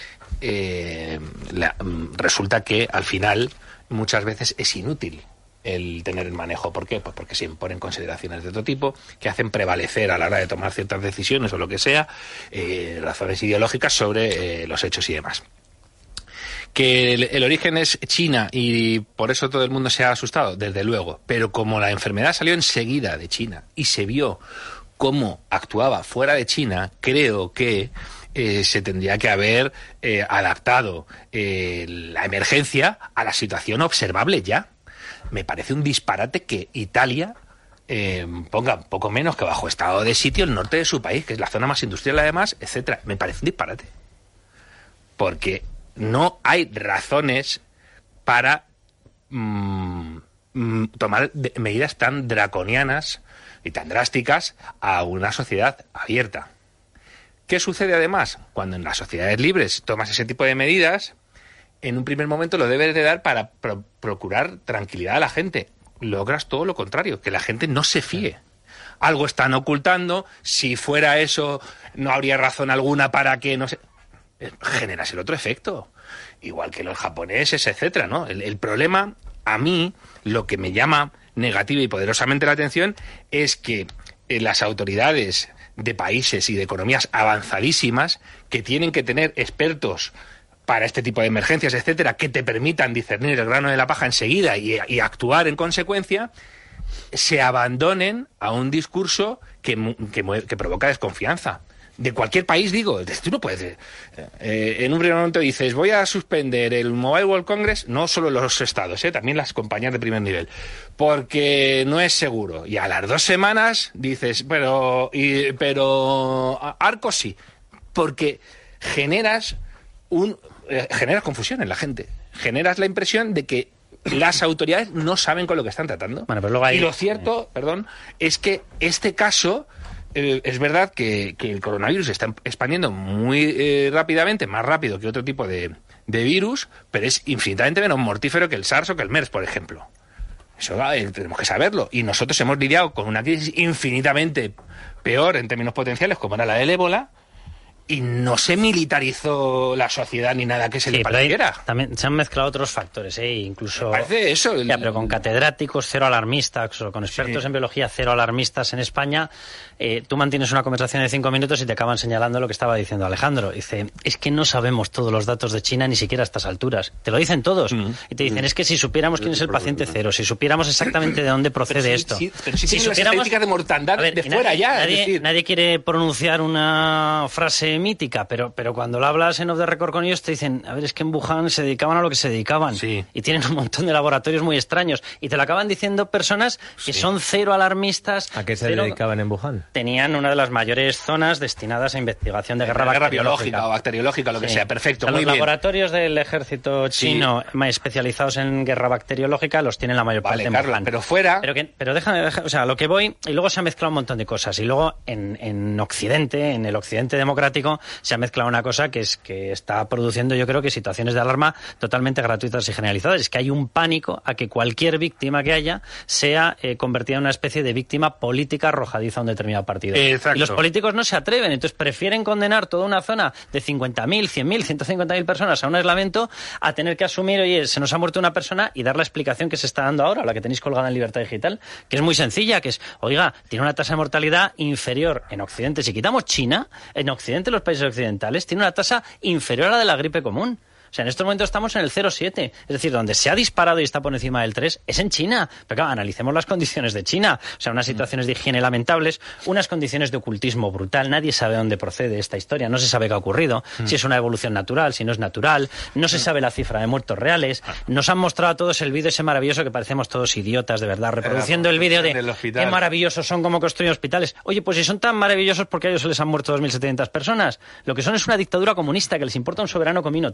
resulta que al final muchas veces es inútil el tener el manejo. ¿Por qué? Pues porque se imponen consideraciones de otro tipo que hacen prevalecer a la hora de tomar ciertas decisiones o lo que sea, razones ideológicas sobre los hechos y demás. Que el origen es China y por eso todo el mundo se ha asustado, desde luego, pero como la enfermedad salió enseguida de China y se vio cómo actuaba fuera de China, creo que se tendría que haber adaptado la emergencia a la situación observable ya. Me parece un disparate que Italia ponga poco menos que bajo estado de sitio el norte de su país, que es la zona más industrial además, etcétera. Me parece un disparate. Porque no hay razones para tomar medidas tan draconianas y tan drásticas a una sociedad abierta. ¿Qué sucede además? Cuando en las sociedades libres tomas ese tipo de medidas, en un primer momento lo debes de dar para procurar tranquilidad a la gente. Logras todo lo contrario, que la gente no se fíe. Algo están ocultando, si fuera eso no habría razón alguna para que no se... Generas el otro efecto, igual que los japoneses, etcétera, ¿no? El problema, a mí, lo que me llama negativa y poderosamente la atención es que las autoridades de países y de economías avanzadísimas que tienen que tener expertos para este tipo de emergencias, etcétera, que te permitan discernir el grano de la paja enseguida y actuar en consecuencia, se abandonen a un discurso que provoca desconfianza. De cualquier país, digo, tú no puedes... en un primer momento dices, voy a suspender el Mobile World Congress, no solo los estados, también las compañías de primer nivel, porque no es seguro. Y a las 2 semanas dices, pero Arcos sí, porque generas confusión en la gente, generas la impresión de que las autoridades no saben con lo que están tratando. Bueno, pero luego hay... Y lo cierto, es que este caso... es verdad que el coronavirus se está expandiendo muy rápidamente, más rápido que otro tipo de virus, pero es infinitamente menos mortífero que el SARS o que el MERS, por ejemplo. Eso tenemos que saberlo. Y nosotros hemos lidiado con una crisis infinitamente peor en términos potenciales, como era la del ébola, y no se militarizó la sociedad ni nada que se le pareciera. También se han mezclado otros factores, incluso... Me parece eso. Ya, pero con catedráticos cero alarmistas, o con expertos en biología cero alarmistas en España, tú mantienes una conversación de 5 minutos y te acaban señalando lo que estaba diciendo Alejandro. Dice, es que no sabemos todos los datos de China ni siquiera a estas alturas. Te lo dicen todos. Y te dicen, es que si supiéramos quién es el paciente cero, si supiéramos exactamente de dónde procede esto... Pero si supiéramos las estadísticas de mortandad de fuera ya. Nadie quiere pronunciar una frase mítica, pero cuando lo hablas en off the record con ellos te dicen, a ver, es que en Wuhan se dedicaban a lo que se dedicaban, y tienen un montón de laboratorios muy extraños, y te lo acaban diciendo personas que son cero alarmistas. ¿A qué se dedicaban en Wuhan? Tenían una de las mayores zonas destinadas a investigación de guerra biológica o bacteriológica, lo que sea, perfecto. Los laboratorios del ejército chino especializados en guerra bacteriológica los tienen la mayor parte en Wuhan. Pero fuera... Pero déjame, o sea, lo que voy, y luego se ha mezclado un montón de cosas, y luego en Occidente, en el Occidente democrático, se ha mezclado una cosa que está produciendo, yo creo, que situaciones de alarma totalmente gratuitas y generalizadas. Es que hay un pánico a que cualquier víctima que haya sea convertida en una especie de víctima política arrojadiza a un determinado partido. Exacto. Y los políticos no se atreven, entonces prefieren condenar toda una zona de 50.000, 100.000, 150.000 personas a un aislamiento a tener que asumir, oye, se nos ha muerto una persona, y dar la explicación que se está dando ahora, la que tenéis colgada en Libertad Digital, que es muy sencilla, que es, oiga, tiene una tasa de mortalidad inferior en Occidente. Si quitamos China, en Occidente, los países occidentales, tiene una tasa inferior a la de la gripe común. O sea, en estos momentos estamos en el 0,7. Es decir, donde se ha disparado y está por encima del 3 es en China. Pero claro, analicemos las condiciones de China. O sea, unas situaciones de higiene lamentables, unas condiciones de ocultismo brutal. Nadie sabe dónde procede esta historia. No se sabe qué ha ocurrido. Si es una evolución natural, si no es natural. No se sabe la cifra de muertos reales. Nos han mostrado a todos el vídeo ese maravilloso, que parecemos todos idiotas, de verdad, reproduciendo el vídeo de qué maravillosos son, cómo construyen hospitales. Oye, pues si son tan maravillosos, ¿por qué a ellos se les han muerto 2.700 personas? Lo que son es una dictadura comunista que les importa un soberano comino todo.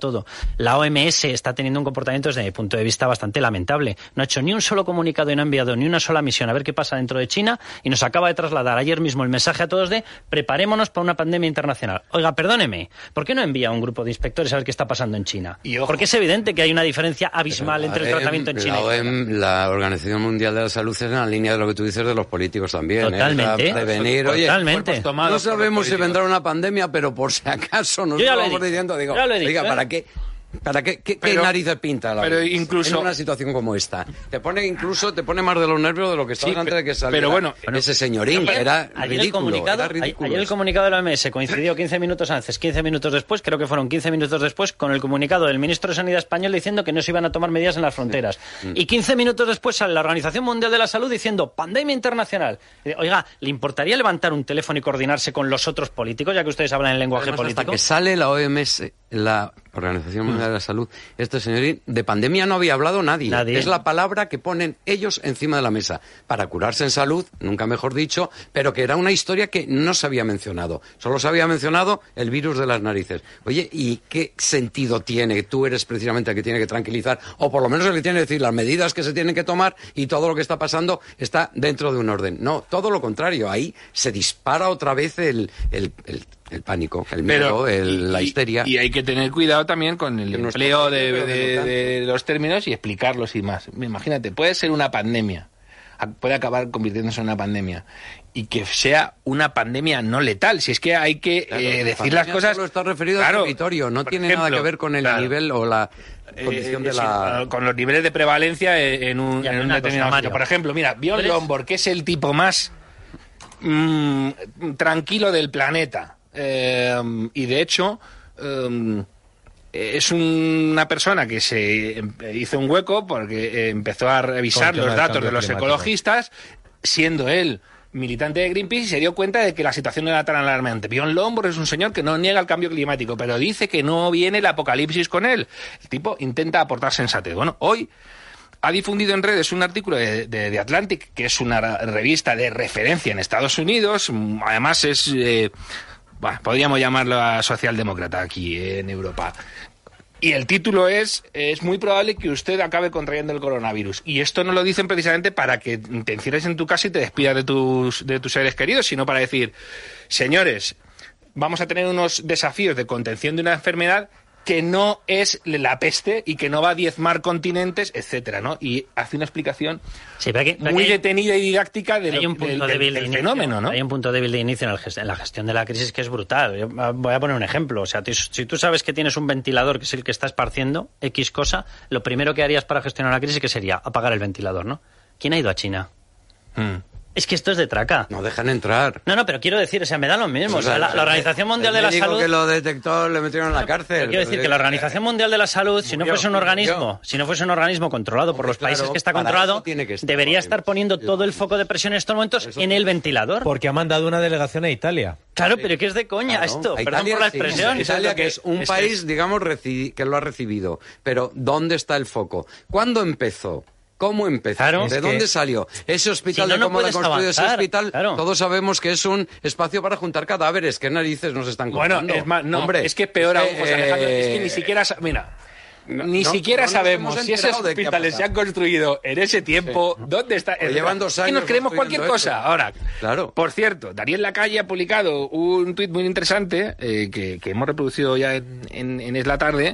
La OMS está teniendo un comportamiento desde mi punto de vista bastante lamentable. No ha hecho ni un solo comunicado y no ha enviado ni una sola misión a ver qué pasa dentro de China y nos acaba de trasladar ayer mismo el mensaje a todos de preparémonos para una pandemia internacional. Oiga, perdóneme, ¿por qué no envía un grupo de inspectores a ver qué está pasando en China? Porque es evidente que hay una diferencia abismal entre el tratamiento en China y China. La Organización Mundial de la Salud es en la línea de lo que tú dices de los políticos también. Totalmente. Prevenir, oye, totalmente. No sabemos si vendrá una pandemia, pero por si acaso nos vamos diciendo, digo, oiga, ¿para qué? ¿Qué narices pinta pero incluso, en una situación como esta? Te pone más de los nervios de lo que estaba antes de que saliera. Pero bueno, ese señorín, era ridículo. Ayer el comunicado de la OMS coincidió 15 minutos antes, 15 minutos después, creo que fueron 15 minutos después, con el comunicado del ministro de Sanidad español diciendo que no se iban a tomar medidas en las fronteras. Y 15 minutos después sale la Organización Mundial de la Salud diciendo pandemia internacional. Oiga, ¿le importaría levantar un teléfono y coordinarse con los otros políticos, ya que ustedes hablan en lenguaje Además, político? Hasta que sale la OMS, la Organización Mundial de la Salud, señorín, de pandemia no había hablado nadie. Es la palabra que ponen ellos encima de la mesa. Para curarse en salud, nunca mejor dicho, pero que era una historia que no se había mencionado. Solo se había mencionado el virus de las narices. Oye, ¿y qué sentido tiene? Tú eres precisamente el que tiene que tranquilizar, o por lo menos el que tiene que decir las medidas que se tienen que tomar y todo lo que está pasando está dentro de un orden. No, todo lo contrario. Ahí se dispara otra vez el pánico, el miedo, la histeria. Y hay que tener cuidado también con el empleo de los términos y explicarlos y más. Imagínate, puede ser una pandemia, puede acabar convirtiéndose en una pandemia, y que sea una pandemia no letal. Si es que hay que decir las cosas... Solo está referido al territorio, no tiene nada que ver con el nivel o la condición de la... Con los niveles de prevalencia en un determinado sitio. Por ejemplo, mira, Bjorn Lomborg, que es el tipo más tranquilo del planeta. Y de hecho es una persona que se hizo un hueco porque empezó a revisar los datos de los ecologistas, siendo él militante de Greenpeace, y se dio cuenta de que la situación no era tan alarmante. Bjorn Lomborg es un señor que no niega el cambio climático, pero dice que no viene el apocalipsis con él. El tipo intenta aportar sensatez. Bueno, hoy ha difundido en redes un artículo de The Atlantic, que es una revista de referencia en Estados Unidos. Además es... podríamos llamarlo socialdemócrata aquí en Europa. Y el título es muy probable que usted acabe contrayendo el coronavirus. Y esto no lo dicen precisamente para que te encierres en tu casa y te despidas de tus seres queridos, sino para decir, señores, vamos a tener unos desafíos de contención de una enfermedad que no es la peste y que no va a diezmar continentes, etcétera, ¿no? Y hace una explicación muy detenida y didáctica del fenómeno, ¿no? Hay un punto débil de inicio en la gestión de la crisis que es brutal. Yo voy a poner un ejemplo. O sea, si tú sabes que tienes un ventilador que es el que está esparciendo X cosa, lo primero que harías para gestionar la crisis que sería apagar el ventilador, ¿no? ¿Quién ha ido a China? Es que esto es de traca. No dejan entrar. No, pero quiero decir, o sea, me da lo mismo. O sea, la Organización Mundial de la Salud... que lo detectó, le metieron en la cárcel. Quiero decir que la Organización Mundial de la Salud, si no fuese un organismo controlado por los países que está controlado, debería estar poniendo todo el foco de presión en estos momentos en el ventilador. Porque ha mandado una delegación a Italia. Claro, pero que es de coña esto. Perdón por la expresión. Italia, que es un país, digamos, que lo ha recibido. Pero, ¿dónde está el foco? ¿Cuándo empezó? ¿Cómo empezó? Claro, ¿De dónde salió? Ese hospital, de cómo ha construido ese hospital, todos sabemos que es un espacio para juntar cadáveres. ¿Qué narices nos están contando? Bueno, es más, no, hombre, es que peor aún, José Alejandro, es que ni siquiera... Mira, ni siquiera sabemos si esos hospitales se han construido en ese tiempo, dónde está... Llevan 2 años. Es que nos creemos cualquier cosa. Eso. Ahora, claro. Por cierto, Daniel Lacalle ha publicado un tuit muy interesante que hemos reproducido ya en Es la Tarde,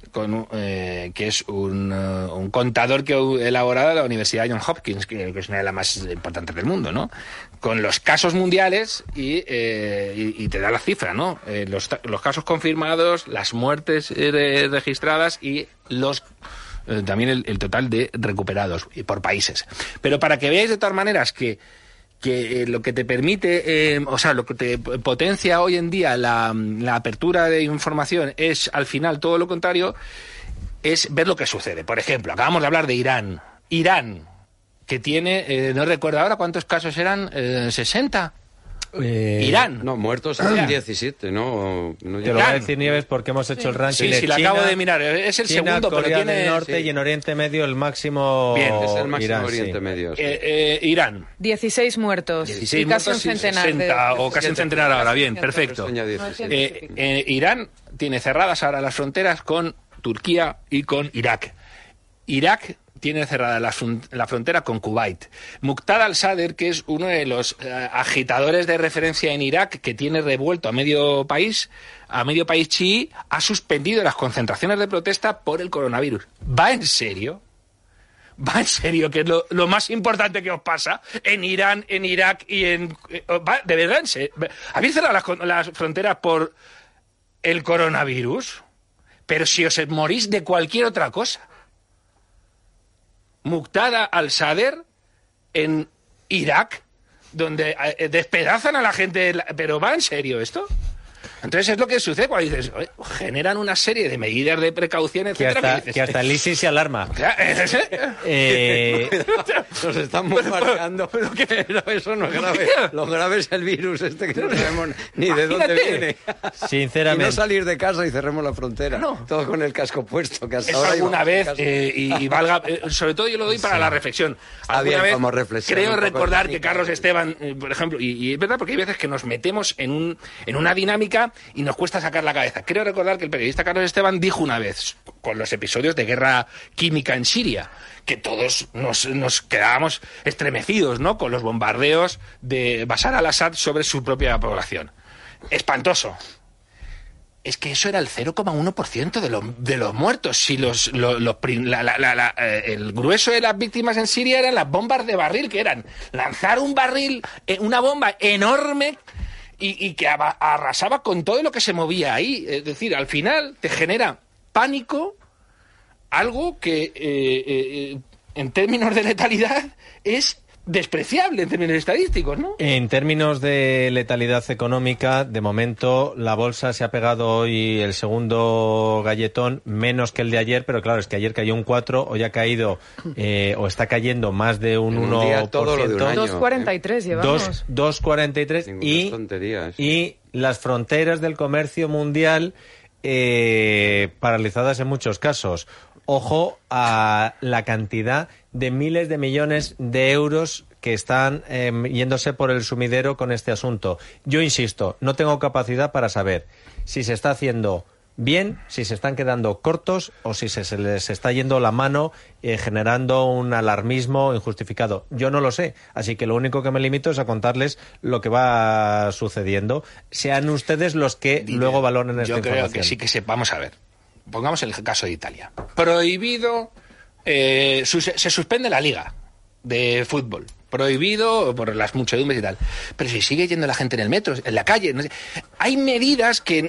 que es un contador que ha elaborado la Universidad Johns Hopkins, que es una de las más importantes del mundo, ¿no? Con los casos mundiales y te da la cifra, ¿no? Los casos confirmados, las muertes registradas y también el total de recuperados por países. Pero para que veáis de todas maneras que lo que te permite, lo que te potencia hoy en día la apertura de información es, al final, todo lo contrario, es ver lo que sucede. Por ejemplo, acabamos de hablar de Irán. Irán, que tiene, no recuerdo ahora cuántos casos eran, 60. Irán. No, muertos eran 17, ¿no? Te lo voy a decir, Nieves, porque hemos hecho el ranking. Sí, China, lo acabo de mirar. Es el China, segundo, Corea pero tiene... del Norte y en Oriente Medio el máximo... Bien, es el máximo Irán, Oriente Medio. Sí. Irán. 16 muertos. 16 y casi muertos, un centenar. 60, o casi un centenar ahora. Bien, perfecto. Irán tiene cerradas ahora las fronteras con Turquía y con Irak. Irak tiene cerrada la frontera con Kuwait. Muqtada al-Sadr, que es uno de los agitadores de referencia en Irak, que tiene revuelto a medio país chií, ha suspendido las concentraciones de protesta por el coronavirus. ¿Va en serio? ¿Va en serio? Que es lo más importante que os pasa en Irán, en Irak y en... ¿De verdad en serio? ¿Habéis cerrado las fronteras por el coronavirus? Pero si os morís de cualquier otra cosa. Muqtada al-Sadr en Irak, donde despedazan a la gente. ¿Pero va en serio esto? Entonces es lo que sucede cuando dices, generan una serie de medidas de precaución, etcétera. Que hasta el ISIS se alarma. Nos están bombardeando, pero eso no es grave. Lo grave es el virus que no sabemos ni de dónde viene. Sinceramente. Y no salir de casa y cerremos la frontera. No. Todo con el casco puesto. Que hasta ahora alguna vez, y valga, sobre todo yo lo doy para la reflexión. Alguna vez creo recordar que Carlos Esteban, por ejemplo, y es verdad porque hay veces que nos metemos en una dinámica y nos cuesta sacar la cabeza. Creo recordar que el periodista Carlos Esteban dijo una vez, con los episodios de guerra química en Siria, que todos nos quedábamos estremecidos, ¿no?, con los bombardeos de Bashar al-Assad sobre su propia población. Espantoso. Es que eso era el 0,1% de los muertos. Si el grueso de las víctimas en Siria eran las bombas de barril, que eran lanzar un barril, una bomba enorme, y que arrasaba con todo lo que se movía ahí. Es decir, al final te genera pánico, algo que en términos de letalidad es despreciable en términos estadísticos, ¿no? En términos de letalidad económica, de momento la bolsa se ha pegado hoy el segundo galletón, menos que el de ayer, pero claro, es que ayer cayó un 4, hoy ha caído o está cayendo más de un 1%. 2,43 llevamos. 2,43 y las fronteras del comercio mundial paralizadas en muchos casos. Ojo a la cantidad de miles de millones de euros que están yéndose por el sumidero con este asunto. Yo insisto, no tengo capacidad para saber si se está haciendo bien, si se están quedando cortos o si se les está yendo la mano generando un alarmismo injustificado. Yo no lo sé, así que lo único que me limito es a contarles lo que va sucediendo. Sean ustedes los que luego valoren esta información. Yo creo que sí que vamos a ver. Pongamos el caso de Italia. Prohibido, se suspende la liga de fútbol. Prohibido por las muchedumbres y tal. Pero si sigue yendo la gente en el metro, en la calle, no sé. Hay medidas que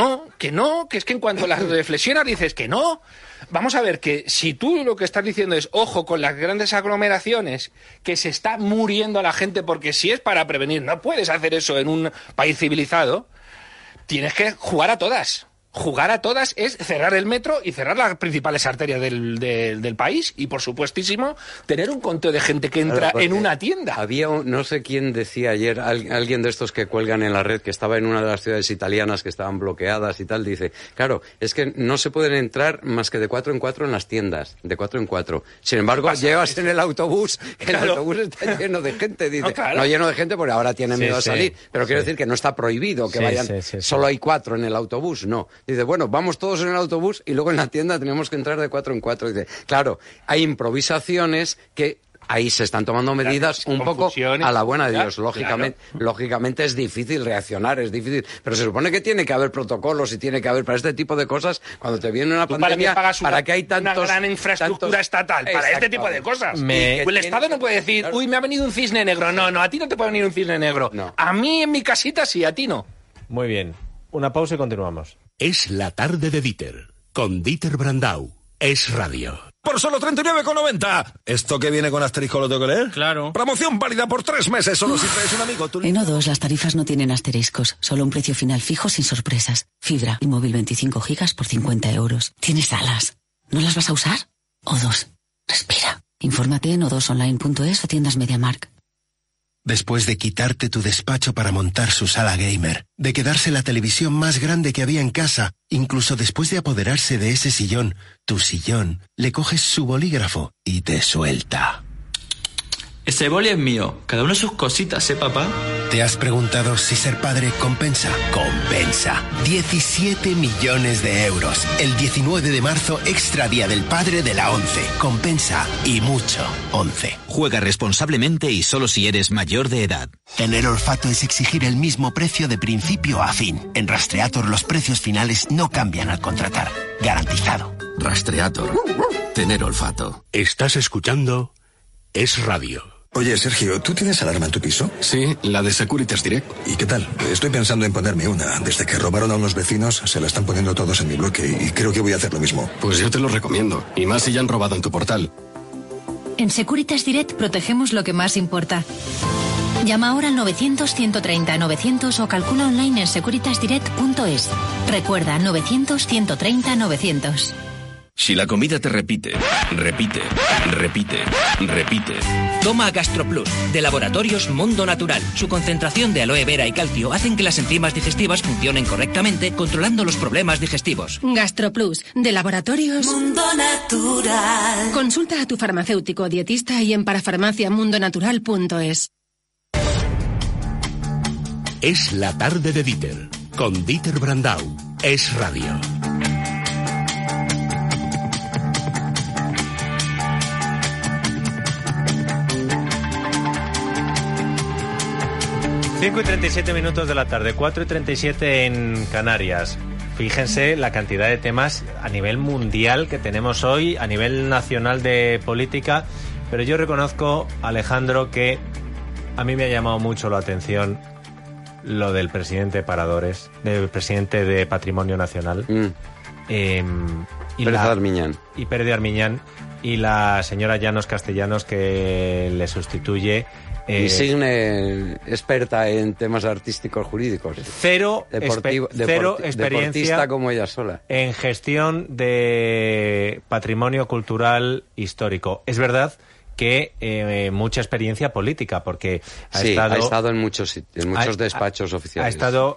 es que en cuanto las reflexionas dices que no. Vamos a ver, que si tú lo que estás diciendo es ojo con las grandes aglomeraciones, que se está muriendo a la gente, porque si es para prevenir, no puedes hacer eso en un país civilizado, tienes que jugar a todas. Jugar a todas es cerrar el metro y cerrar las principales arterias del país y, por supuestísimo, tener un conteo de gente que entra en una tienda. Había, no sé quién decía ayer, alguien de estos que cuelgan en la red, que estaba en una de las ciudades italianas que estaban bloqueadas y tal, dice, claro, es que no se pueden entrar más que de 4 en 4 en las tiendas, de 4 en 4. Sin embargo, llevas en el autobús, el autobús está lleno de gente, dice. No lleno de gente porque ahora tienen miedo a salir, pero quiero decir que no está prohibido que vayan, solo hay 4 en el autobús, no. Dice, bueno, vamos todos en el autobús y luego en la tienda tenemos que entrar de 4 en 4. Dice, claro, hay improvisaciones que ahí se están tomando medidas un poco a la buena de Dios. Lógicamente es difícil reaccionar, es difícil. Pero se supone que tiene que haber protocolos y tiene que haber para este tipo de cosas. Cuando te viene una pandemia, para que hay tantos... Una gran infraestructura estatal para este tipo de cosas. El Estado no puede decir, uy, me ha venido un cisne negro. No, a ti no te puede venir un cisne negro. No. A mí en mi casita sí, a ti no. Muy bien. Una pausa y continuamos. Es la tarde de Dieter, con Dieter Brandau. Es radio. Por solo 39,90. ¿Esto que viene con asterisco lo tengo que leer? Claro. Promoción válida por 3 meses, solo si traes un amigo. En O2 las tarifas no tienen asteriscos, solo un precio final fijo sin sorpresas. Fibra y móvil 25 gigas por 50 euros. ¿Tienes alas? ¿No las vas a usar? O2. Respira. Infórmate en o2online.es o tiendas MediaMarkt. Después de quitarte tu despacho para montar su sala gamer, de quedarse la televisión más grande que había en casa, incluso después de apoderarse de ese sillón, tu sillón, le coges su bolígrafo y te suelta. Ese boli es mío. Cada uno sus cositas, ¿eh, papá? ¿Te has preguntado si ser padre compensa? Compensa. 17 millones de euros. El 19 de marzo, extra día del padre de la ONCE. Compensa y mucho. ONCE. Juega responsablemente y solo si eres mayor de edad. Tener olfato es exigir el mismo precio de principio a fin. En Rastreator los precios finales no cambian al contratar. Garantizado. Rastreator. Tener olfato. Estás escuchando Es Radio. Oye, Sergio, ¿tú tienes alarma en tu piso? Sí, la de Securitas Direct. ¿Y qué tal? Estoy pensando en ponerme una. Desde que robaron a unos vecinos, se la están poniendo todos en mi bloque y creo que voy a hacer lo mismo. Pues yo te lo recomiendo. Y más si ya han robado en tu portal. En Securitas Direct protegemos lo que más importa. Llama ahora al 900-130-900 o calcula online en securitasdirect.es. Recuerda, 900-130-900. Si la comida te repite, repite, repite, repite. Toma GastroPlus, de Laboratorios Mundo Natural. Su concentración de aloe vera y calcio hacen que las enzimas digestivas funcionen correctamente, controlando los problemas digestivos. GastroPlus, de Laboratorios Mundo Natural. Consulta a tu farmacéutico o dietista y en parafarmaciamundonatural.es. Es la tarde de Dieter, con Dieter Brandau. Es Radio. Y 37 minutos de la tarde, 4:37 en Canarias. Fíjense la cantidad de temas a nivel mundial que tenemos hoy, a nivel nacional de política, pero yo reconozco, Alejandro, que a mí me ha llamado mucho la atención lo del presidente de Paradores, del presidente de Patrimonio Nacional. Pérez de Armiñán. Y Pérez de Armiñán y la señora Llanos Castellanos que le sustituye. Insigne experta en temas artísticos jurídicos. Cero experiencia deportista como ella sola. En gestión de patrimonio cultural histórico. Es verdad que mucha experiencia política, porque ha estado en muchos despachos oficiales.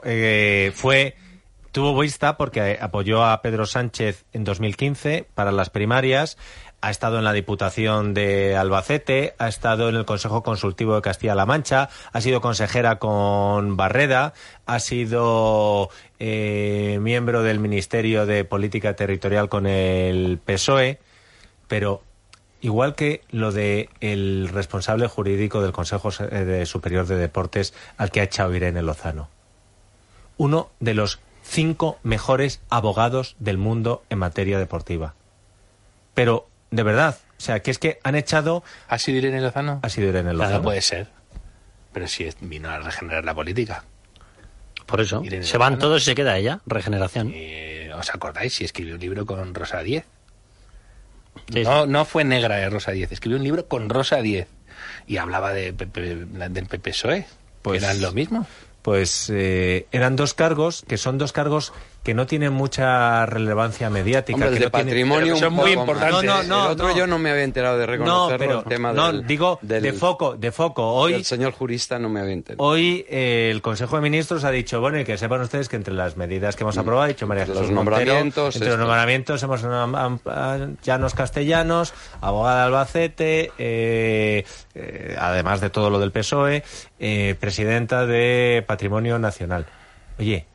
Tuvo vista porque apoyó a Pedro Sánchez en 2015 para las primarias. Ha estado en la Diputación de Albacete, ha estado en el Consejo Consultivo de Castilla-La Mancha, ha sido consejera con Barreda, ha sido miembro del Ministerio de Política Territorial con el PSOE, pero igual que lo de el responsable jurídico del Consejo Superior de Deportes al que ha echado Irene Lozano. Uno de los 5 mejores abogados del mundo en materia deportiva. Pero de verdad, o sea, que es que han echado... ¿Ha sido Irene Lozano? Ha sido Irene Lozano. No puede ser. Pero si vino a regenerar la política. Por eso. Irene se van Lozano. todos y se queda ella. Regeneración. ¿Os acordáis? Si escribió un libro con Rosa Díez. Sí, No fue negra Rosa Díez. Escribió un libro con Rosa Díez. Y hablaba del PSOE. Pues eran lo mismo. Pues eran 2 cargos, que son 2 cargos que no tienen mucha relevancia mediática. Hombre, el que de no tienen, patrimonio son muy importantes. el otro yo no me había enterado de reconocerlo. El tema de foco. Hoy, el señor jurista no me había enterado. Hoy el Consejo de Ministros ha dicho, bueno, y que sepan ustedes que entre las medidas que hemos aprobado, ha dicho María Jesús los nombramientos, Montero, entre los nombramientos hemos Llanos Castellanos, abogada de Albacete, además de todo lo del PSOE, presidenta de Patrimonio Nacional. Oye,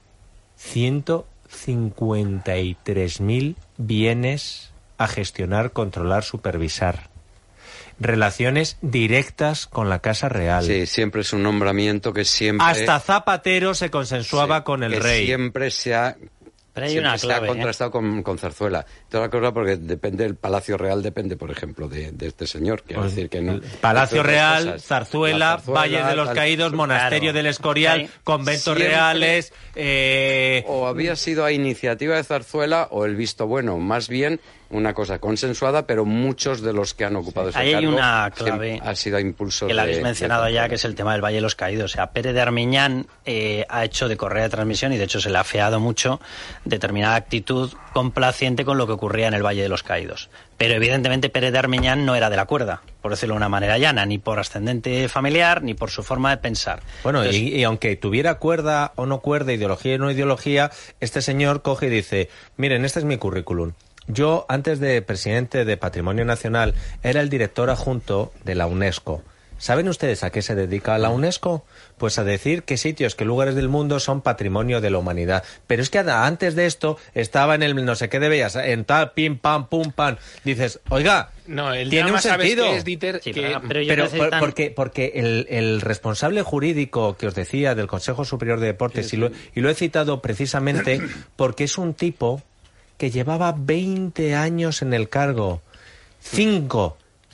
153.000 bienes a gestionar, controlar, supervisar. Relaciones directas con la Casa Real. Sí, siempre es un nombramiento que siempre... Hasta Zapatero se consensuaba con el rey. Siempre se ha... Pero hay una clave, se ha contrastado con Zarzuela. Toda la cosa porque depende, el Palacio Real depende, por ejemplo, de este señor. Quiero decir que no. Palacio Real, Zarzuela, Valle de los Caídos, Monasterio del Escorial, conventos reales. O había sido a iniciativa de Zarzuela o el visto bueno. Más bien una cosa consensuada, pero muchos de los que han ocupado ese cargo... Ahí hay una clave ha sido a impulso que la habéis mencionado ya, que es el tema del Valle de los Caídos. O sea, Pérez de Armiñán ha hecho de correa de transmisión, y de hecho se le ha afeado mucho, determinada actitud complaciente con lo que ocurría en el Valle de los Caídos. Pero evidentemente Pérez de Armiñán no era de la cuerda, por decirlo de una manera llana, ni por ascendente familiar, ni por su forma de pensar. Bueno, y aunque tuviera cuerda o no cuerda, ideología o no ideología, este señor coge y dice, miren, este es mi currículum. Yo, antes de presidente de Patrimonio Nacional, era el director adjunto de la UNESCO. ¿Saben ustedes a qué se dedica la UNESCO? Pues a decir qué sitios, qué lugares del mundo son patrimonio de la humanidad. Pero es que antes de esto estaba en el no sé qué de Bellas, en tal, pim, pam, pum, pam. Dices, oiga, no, el tiene un sentido. ¿Sabes qué es, Dieter? Sí, que... pero porque el responsable jurídico que os decía del Consejo Superior de Deportes, sí. Y lo he citado precisamente porque es un tipo que llevaba 20 años en el cargo. Cinco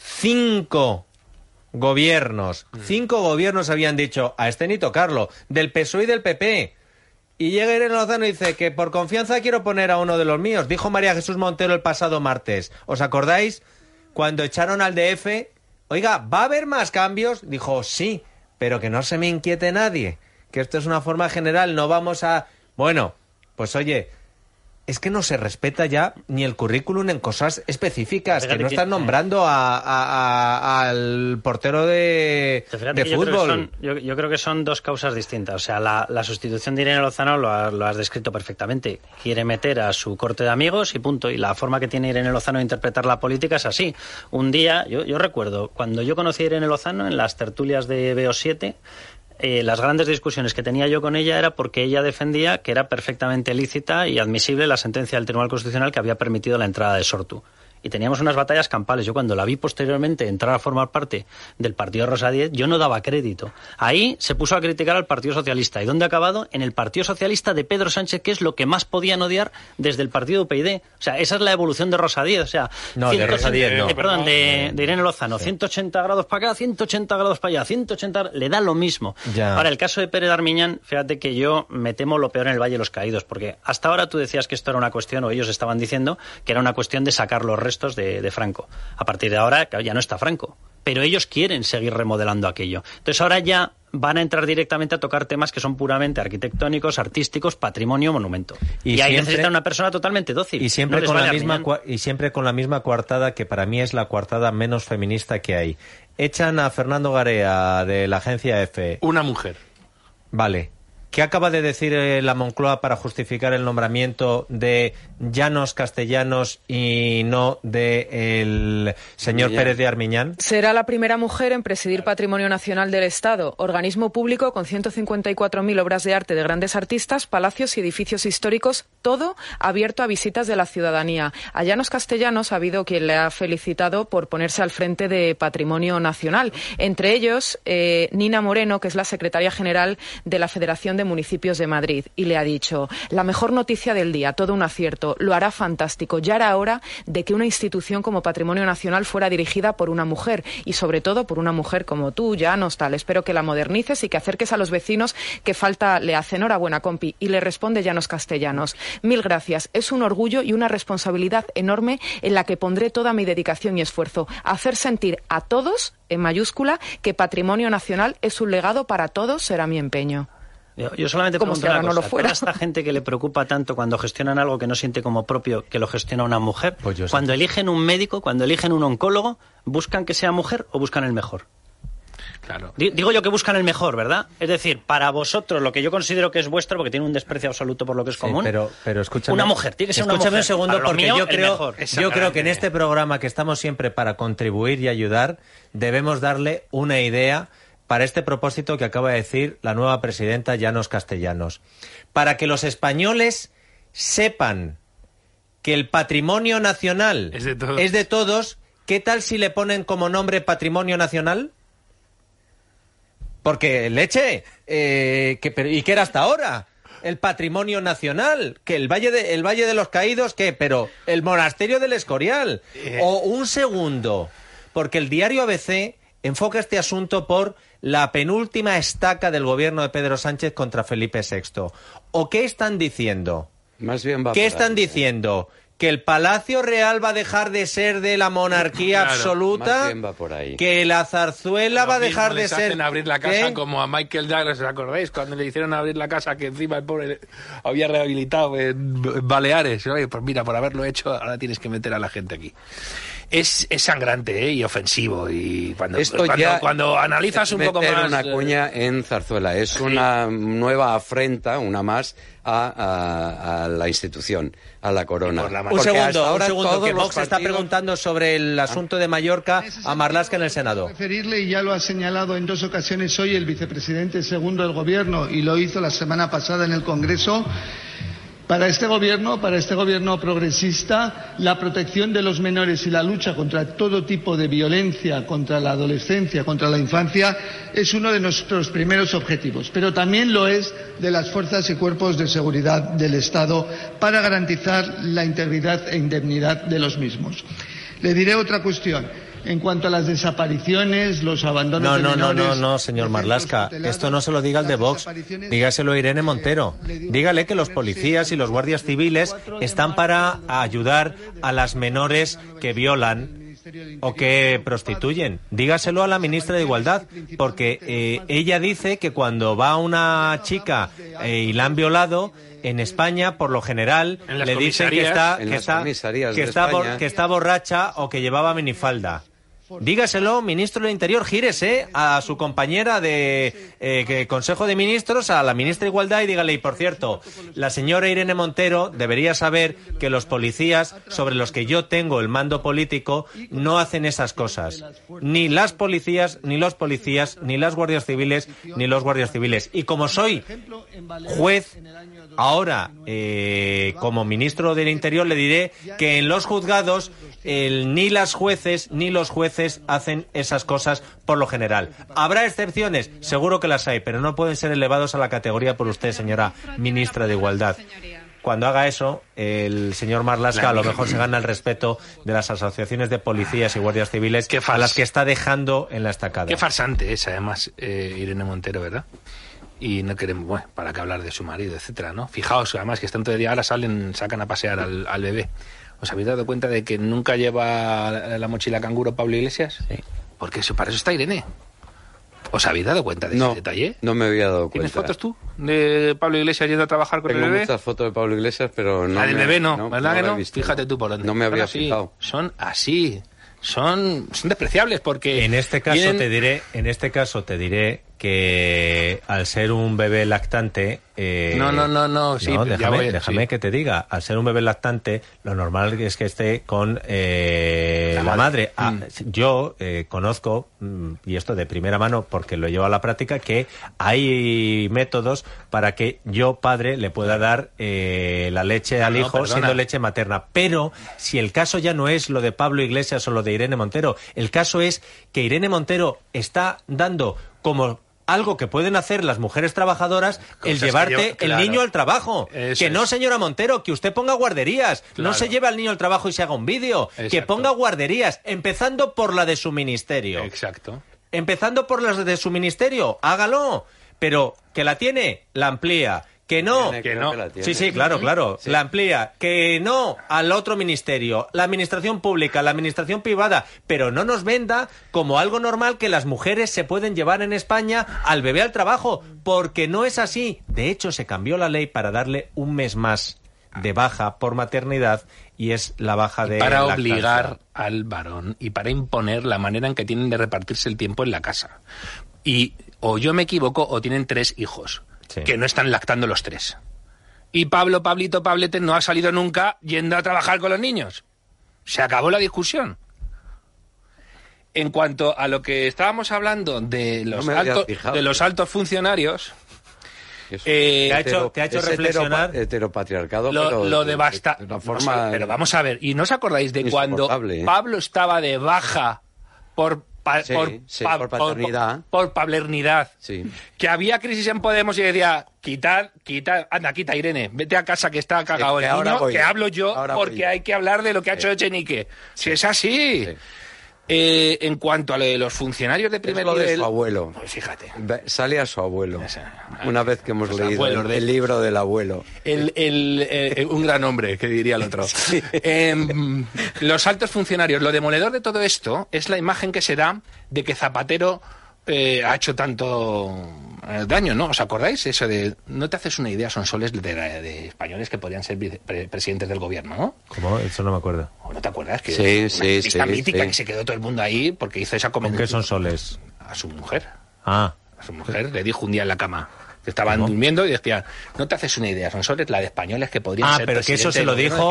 gobiernos. 5 gobiernos habían dicho, a este ni tocarlo, del PSOE y del PP. Y llega Irene Lozano y dice que por confianza quiero poner a uno de los míos. Dijo María Jesús Montero el pasado martes. ¿Os acordáis? Cuando echaron al DF, oiga, ¿va a haber más cambios? Dijo, sí, pero que no se me inquiete nadie. Que esto es una forma general, no vamos a... Bueno, pues oye... Es que no se respeta ya ni el currículum en cosas específicas, fíjate que no están nombrando al portero de fútbol. Yo creo que son dos causas distintas. O sea, la sustitución de Irene Lozano lo has descrito perfectamente. Quiere meter a su corte de amigos y punto. Y la forma que tiene Irene Lozano de interpretar la política es así. Un día, yo recuerdo, cuando yo conocí a Irene Lozano en las tertulias de BO7, las grandes discusiones que tenía yo con ella era porque ella defendía que era perfectamente lícita y admisible la sentencia del Tribunal Constitucional que había permitido la entrada de Sortu. Y teníamos unas batallas campales. Yo cuando la vi posteriormente entrar a formar parte del partido Rosa Díez, yo no daba crédito. Ahí se puso a criticar al Partido Socialista. ¿Y dónde ha acabado? En el Partido Socialista de Pedro Sánchez, que es lo que más podían odiar desde el partido UPyD. O sea, esa es la evolución de Rosa Díez. O sea, no, de Rosa Díez no. Perdón, de Irene Lozano. Sí. 180 grados para acá, 180 grados para allá, 180... Le da lo mismo. Ya. Ahora, el caso de Pérez Darmiñán, fíjate que yo me temo lo peor en el Valle de los Caídos, porque hasta ahora tú decías que esto era una cuestión, o ellos estaban diciendo que era una cuestión de sacar los restos de Franco. A partir de ahora ya no está Franco, pero ellos quieren seguir remodelando aquello. Entonces ahora ya van a entrar directamente a tocar temas que son puramente arquitectónicos, artísticos, patrimonio, monumento. Y ahí necesita una persona totalmente dócil. Y siempre, con la misma coartada, que para mí es la coartada menos feminista que hay. Echan a Fernando Garea de la agencia EFE. Una mujer. Vale. ¿Qué acaba de decir la Moncloa para justificar el nombramiento de Llanos Castellanos y no de el señor Pérez de Armiñán? Será la primera mujer en presidir Patrimonio Nacional del Estado, organismo público con 154.000 obras de arte de grandes artistas, palacios y edificios históricos, todo abierto a visitas de la ciudadanía. A Llanos Castellanos ha habido quien le ha felicitado por ponerse al frente de Patrimonio Nacional. Entre ellos, Nina Moreno, que es la secretaria general de la Federación de Municipios de Madrid, y le ha dicho: la mejor noticia del día, todo un acierto, lo hará fantástico, ya era hora de que una institución como Patrimonio Nacional fuera dirigida por una mujer, y sobre todo por una mujer como tú, Llanos, tal. Espero que la modernices y que acerques a los vecinos, que falta le hace. Enhorabuena, compi. Y le responde Llanos Castellanos: mil gracias, es un orgullo y una responsabilidad enorme en la que pondré toda mi dedicación y esfuerzo, a hacer sentir a todos, en mayúscula, que Patrimonio Nacional es un legado para todos, será mi empeño. Yo solamente como pregunto si ahora una no cosa. lo fuera. Toda esta gente que le preocupa tanto cuando gestionan algo que no siente como propio, que lo gestiona una mujer, pues cuando eligen un médico, cuando eligen un oncólogo, ¿buscan que sea mujer o buscan el mejor? Claro. Digo yo que buscan el mejor, ¿verdad? Es decir, para vosotros, lo que yo considero que es vuestro, porque tiene un desprecio absoluto por lo que es común, pero escúchame, una mujer, tiene que ser una mujer. Escúchame un segundo, porque mío, yo creo que en este programa, que estamos siempre para contribuir y ayudar, debemos darle una idea para este propósito que acaba de decir la nueva presidenta Llanos Castellanos. Para que los españoles sepan que el patrimonio nacional es de todos, ¿qué tal si le ponen como nombre Patrimonio Nacional? Porque leche, ¿y qué era hasta ahora? El Patrimonio Nacional, que el Valle de los Caídos, ¿qué? Pero el Monasterio del Escorial. O un segundo, porque el diario ABC enfoca este asunto por la penúltima estaca del gobierno de Pedro Sánchez contra Felipe VI. ¿O qué están diciendo? Más bien va ¿Qué están diciendo? ¿Que el Palacio Real va a dejar de ser de la monarquía absoluta? Más bien va por ahí. ¿Que la zarzuela va a dejar de ser...? Hacen abrir la casa como a Michael Douglas, ¿os acordáis? Cuando le hicieron abrir la casa, que encima el pobre había rehabilitado en Baleares. Oye, pues mira, por haberlo hecho, ahora tienes que meter a la gente aquí. es sangrante y ofensivo. Y cuando analizas un poco más... una cuña en Zarzuela. Es una nueva afrenta, una más, a la institución, a la corona. Un segundo, que Vox está preguntando sobre el asunto de Mallorca a Marlaska en el Senado. Referirle, y ya lo ha señalado en 2 ocasiones hoy el vicepresidente segundo del Gobierno, y lo hizo la semana pasada en el Congreso. Para este gobierno progresista, la protección de los menores y la lucha contra todo tipo de violencia contra la adolescencia, contra la infancia, es uno de nuestros primeros objetivos, pero también lo es de las fuerzas y cuerpos de seguridad del Estado para garantizar la integridad e indemnidad de los mismos. Le diré otra cuestión. En cuanto a las desapariciones, los abandonos de menores... No, señor Marlaska, esto no se lo diga al de Vox, dígaselo a Irene Montero. Dígale que los policías y los guardias civiles están para ayudar a las menores que violan o que prostituyen. Dígaselo a la ministra de Igualdad, porque ella dice que cuando va una chica y la han violado... En España, por lo general, le dicen que está borracha o que llevaba minifalda. Dígaselo, ministro del Interior, gírese a su compañera de Consejo de Ministros, a la ministra de Igualdad, y dígale, y por cierto, la señora Irene Montero debería saber que los policías sobre los que yo tengo el mando político no hacen esas cosas. Ni las policías, ni los policías, ni las guardias civiles, ni los guardias civiles. Y como soy juez, ahora, como ministro del Interior, le diré que en los juzgados ni las jueces ni los jueces hacen esas cosas por lo general. ¿Habrá excepciones? Seguro que las hay, pero no pueden ser elevados a la categoría por usted, señora ministra de Igualdad. Cuando haga eso, el señor Marlaska a lo mejor se gana el respeto de las asociaciones de policías y guardias civiles a las que está dejando en la estacada. Qué farsante es, además, Irene Montero, ¿verdad? Y no queremos, bueno, para qué hablar de su marido, etcétera, ¿no? Fijaos, además, que están todo el día, ahora sacan a pasear al bebé. ¿Os habéis dado cuenta de que nunca lleva la mochila canguro Pablo Iglesias? Sí. Porque para eso está Irene. ¿Os habéis dado cuenta de ese detalle? No me había dado cuenta. ¿Tienes fotos tú de Pablo Iglesias yendo a trabajar con el bebé? Tengo muchas fotos de Pablo Iglesias, pero no. La del bebé no, ¿verdad que no? Fíjate tú por dónde. No me habría fijado. Son así. Son despreciables porque... En este caso te diré que al ser un bebé lactante... No, sí, déjame que te diga. Al ser un bebé lactante, lo normal es que esté con la madre. Yo conozco, y esto de primera mano porque lo llevo a la práctica, que hay métodos para que yo, padre, le pueda dar la leche al hijo siendo leche materna. Pero si el caso ya no es lo de Pablo Iglesias o lo de Irene Montero, el caso es que Irene Montero está dando como algo que pueden hacer las mujeres trabajadoras, el llevarte el niño al trabajo. Que no, señora Montero, que usted ponga guarderías. No se lleve al niño al trabajo y se haga un vídeo. Que ponga guarderías, empezando por la de su ministerio. Exacto. Empezando por las de su ministerio, hágalo. Pero que la tiene, la amplía. Que no. Sí, claro. Sí. La amplía. Que no al otro ministerio. La administración pública, la administración privada. Pero no nos venda como algo normal que las mujeres se pueden llevar en España al bebé al trabajo. Porque no es así. De hecho, se cambió la ley para darle un mes más de baja por maternidad, y es la baja de para lactancia. Obligar al varón y para imponer la manera en que tienen de repartirse el tiempo en la casa. Y o yo me equivoco o tienen 3 hijos. Sí. Que no están lactando los 3. Y Pablito, Pablete no ha salido nunca yendo a trabajar con los niños. Se acabó la discusión. En cuanto a lo que estábamos hablando de los altos funcionarios... ¿Te ha hecho reflexionar? Heteropatriarcado, lo devasta. Pero vamos a ver, ¿y no os acordáis de cuando Pablo estaba de baja por paternidad, por pablernidad, que había crisis en Podemos y decía, quita Irene, vete a casa que está cagado el niño, que hablo yo, porque hay que hablar de lo que ha hecho Echenique. Si es así. En cuanto a lo de los funcionarios de primer nivel... de su abuelo. Pues fíjate. Sale a su abuelo. Una vez que hemos leído el libro del abuelo. Un gran hombre, que diría el otro. Los altos funcionarios. Lo demoledor de todo esto es la imagen que se da de que Zapatero ha hecho tanto daño, ¿no? ¿Os acordáis? Eso de, no te haces una idea, son soles de españoles que podrían ser presidentes del gobierno, ¿no? ¿Cómo? Eso no me acuerdo. ¿O no te acuerdas? Que sí, una mítica que se quedó todo el mundo ahí porque hizo esa ¿Con qué son soles? A su mujer. A su mujer le dijo un día en la cama. Estaban durmiendo y decían, no te haces una idea, son soles la de españoles que podrían ser pero que eso se lo dijo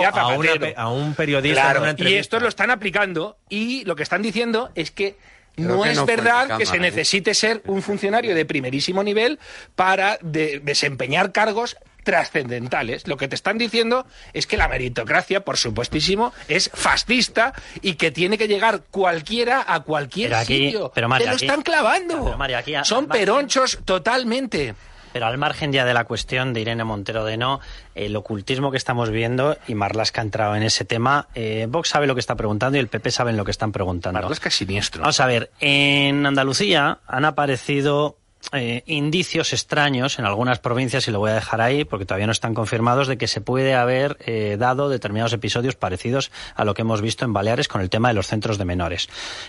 a un periodista. Claro, en una entrevista. Y estos lo están aplicando y lo que están diciendo es que Creo no que es no verdad que se necesite ser un funcionario de primerísimo nivel para desempeñar cargos trascendentales. Lo que te están diciendo es que la meritocracia, por supuestísimo, es fascista y que tiene que llegar cualquiera a cualquier sitio. Pero María, te lo están clavando. Pero María, aquí son peronchos totalmente. Pero al margen ya de la cuestión de Irene Montero de no, el ocultismo que estamos viendo, y Marlaska ha entrado en ese tema, Vox sabe lo que está preguntando y el PP sabe lo que están preguntando. Marlaska es siniestro. Vamos a ver, en Andalucía han aparecido indicios extraños en algunas provincias, y lo voy a dejar ahí porque todavía no están confirmados, de que se puede haber dado determinados episodios parecidos a lo que hemos visto en Baleares con el tema de los centros de menores.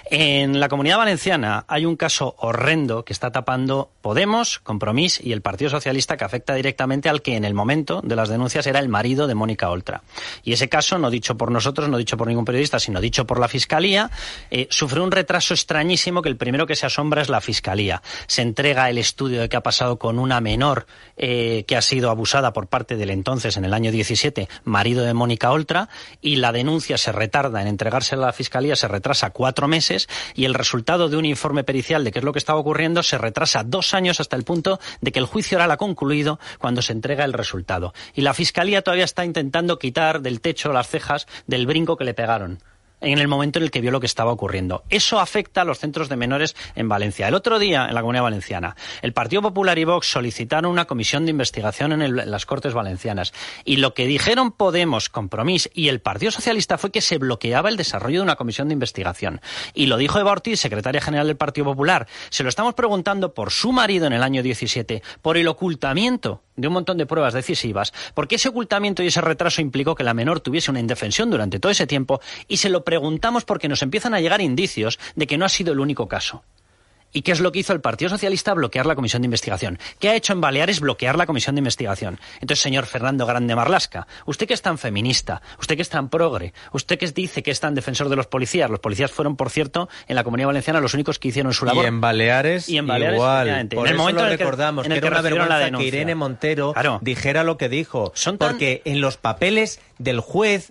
En la Comunidad Valenciana hay un caso horrendo que está tapando Podemos, Compromís y el Partido Socialista, que afecta directamente al que en el momento de las denuncias era el marido de Mónica Oltra. Y ese caso, no dicho por nosotros, no dicho por ningún periodista, sino dicho por la Fiscalía, sufrió un retraso extrañísimo que el primero que se asombra es la Fiscalía. Se entrega el estudio de qué ha pasado con una menor que ha sido abusada por parte del entonces, en el año 17, marido de Mónica Oltra, y la denuncia se retarda en entregársela a la Fiscalía, se retrasa 4 meses, y el resultado de un informe pericial de qué es lo que estaba ocurriendo se retrasa 2 años, hasta el punto de que el juicio oral ha concluido cuando se entrega el resultado. Y la Fiscalía todavía está intentando quitar del techo las cejas del brinco que le pegaron en el momento en el que vio lo que estaba ocurriendo. Eso afecta a los centros de menores en Valencia. El otro día, en la Comunidad Valenciana, el Partido Popular y Vox solicitaron una comisión de investigación en las Cortes Valencianas. Y lo que dijeron Podemos, Compromís y el Partido Socialista fue que se bloqueaba el desarrollo de una comisión de investigación. Y lo dijo Eva Ortiz, secretaria general del Partido Popular. Se lo estamos preguntando por su marido en el año 17, por el ocultamiento de un montón de pruebas decisivas, porque ese ocultamiento y ese retraso implicó que la menor tuviese una indefensión durante todo ese tiempo, y se lo preguntamos porque nos empiezan a llegar indicios de que no ha sido el único caso. ¿Y qué es lo que hizo el Partido Socialista? Bloquear la comisión de investigación. ¿Qué ha hecho en Baleares? Bloquear la comisión de investigación. Entonces, señor Fernando Grande Marlaska, usted que es tan feminista, usted que es tan progre, usted que dice que es tan defensor de los policías fueron, por cierto, en la Comunidad Valenciana los únicos que hicieron su labor. Y en Baleares igual. Por eso lo recordamos, que era una vergüenza que Irene Montero dijera lo que dijo. Porque en los papeles del juez,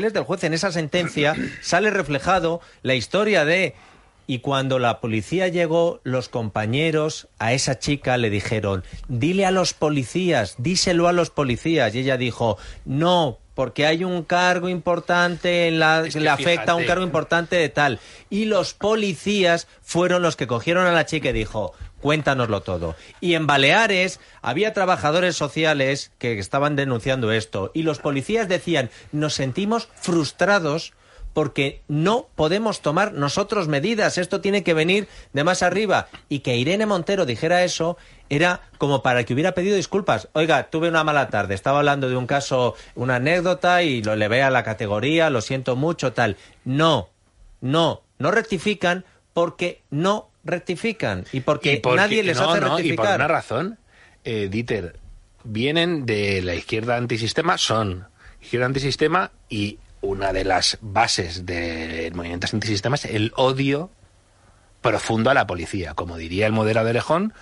en esa sentencia, sale reflejado la historia de... Y cuando la policía llegó, los compañeros a esa chica le dijeron, dile a los policías, díselo a los policías. Y ella dijo, no, porque hay un cargo importante, le afecta a un cargo importante de tal. Y los policías fueron los que cogieron a la chica y dijo, cuéntanoslo todo. Y en Baleares había trabajadores sociales que estaban denunciando esto. Y los policías decían, nos sentimos frustrados porque no podemos tomar nosotros medidas, esto tiene que venir de más arriba. Y que Irene Montero dijera eso era como para que hubiera pedido disculpas. Oiga, tuve una mala tarde, estaba hablando de un caso, una anécdota, y lo elevé a la categoría, lo siento mucho, tal. No rectifican porque no rectifican y porque nadie les hace rectificar. Y por una razón, Dieter, vienen de la izquierda antisistema, son izquierda antisistema, y una de las bases del movimiento antisistema es el odio profundo a la policía. Como diría el moderador Errejón,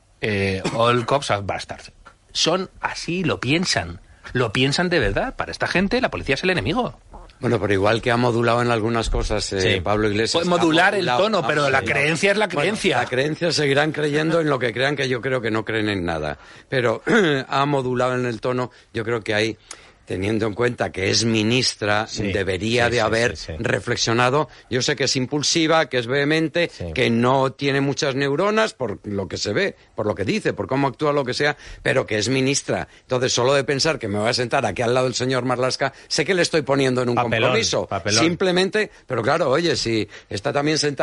all cops are bastards. Son así, lo piensan de verdad. Para esta gente la policía es el enemigo. Bueno, pero igual que ha modulado en algunas cosas Pablo Iglesias. Puede modular el tono, pero la creencia es la creencia. Bueno, la creencia seguirán creyendo en lo que crean, que yo creo que no creen en nada. Pero ha modulado en el tono, yo creo que hay... Teniendo en cuenta que es ministra, debería de haber reflexionado. Yo sé que es impulsiva, que es vehemente, que no tiene muchas neuronas por lo que se ve, por lo que dice, por cómo actúa, lo que sea, pero que es ministra. Entonces, solo de pensar que me voy a sentar aquí al lado del señor Marlaska, sé que le estoy poniendo en un compromiso. Simplemente, pero claro, oye, si estaba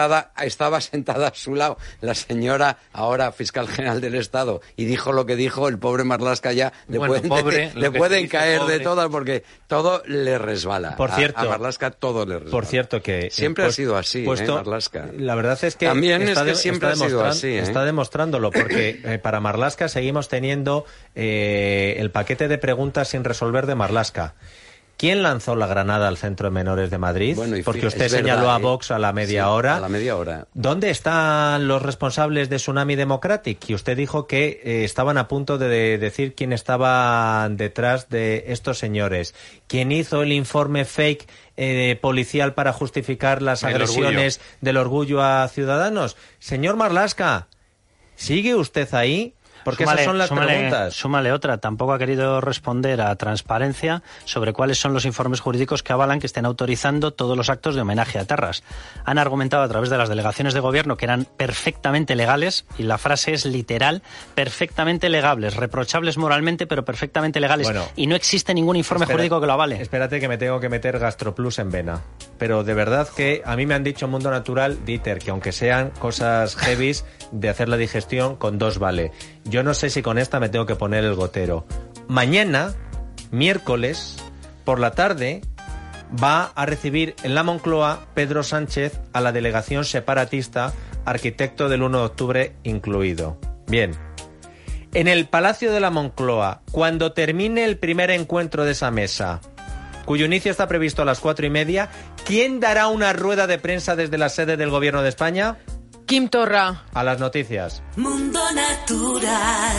sentada a su lado la señora, ahora fiscal general del Estado, y dijo lo que dijo, el pobre Marlaska ya le pueden caer de todo. todas porque todo le resbala. Por cierto, a Marlaska todo le resbala. Por cierto que... Siempre ha sido así, Marlaska. La verdad es que... También es que siempre ha sido así. Está demostrándolo, porque para Marlaska seguimos teniendo el paquete de preguntas sin resolver de Marlaska. ¿Quién lanzó la granada al Centro de Menores de Madrid? Bueno, porque usted señaló a Vox a la media hora. A la media hora. ¿Dónde están los responsables de Tsunami Democratic? Y usted dijo que estaban a punto de decir quién estaba detrás de estos señores. ¿Quién hizo el informe fake policial para justificar las agresiones del Orgullo a Ciudadanos? Señor Marlaska, ¿sigue usted ahí? Porque esas son las preguntas. Súmale otra. Tampoco ha querido responder a Transparencia sobre cuáles son los informes jurídicos que avalan que estén autorizando todos los actos de homenaje a Tarras. Han argumentado a través de las delegaciones de gobierno que eran perfectamente legales, y la frase es literal, perfectamente legables, reprochables moralmente, pero perfectamente legales. Bueno, y no existe ningún informe jurídico que lo avale. Espérate que me tengo que meter GastroPlus en vena. Pero de verdad que a mí me han dicho en Mundo Natural, Dieter, que aunque sean cosas heavies, de hacer la digestión con 2 vale. Yo no sé si con esta me tengo que poner el gotero. Mañana, miércoles, por la tarde, va a recibir en la Moncloa Pedro Sánchez a la delegación separatista, arquitecto del 1 de octubre incluido. Bien. En el Palacio de la Moncloa, cuando termine el primer encuentro de esa mesa, cuyo inicio está previsto a las 4:30, ¿quién dará una rueda de prensa desde la sede del Gobierno de España? Quim Torra. A las noticias. Mundo Natural.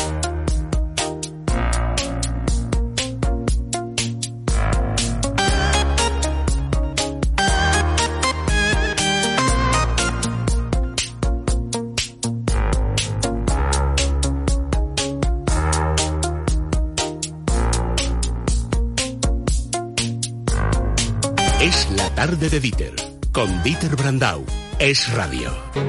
Es la tarde de Dieter, con Dieter Brandau. Es Radio.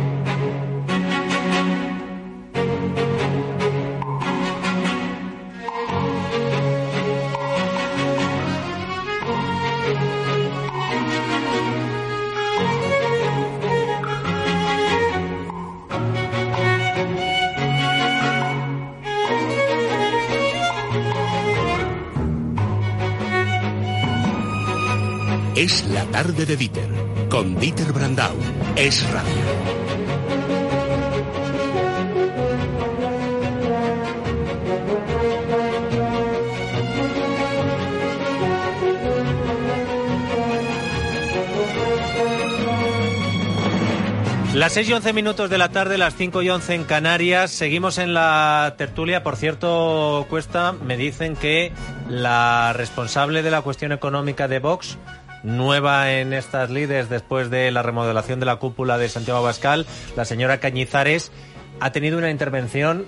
Es la tarde de Dieter, con Dieter Brandau. Es Radio. Las 6:11 de la tarde, las 5:11 en Canarias. Seguimos en la tertulia. Por cierto, Cuesta, me dicen que la responsable de la cuestión económica de Vox, nueva en estas lides después de la remodelación de la cúpula de Santiago Abascal, la señora Cañizares, ha tenido una intervención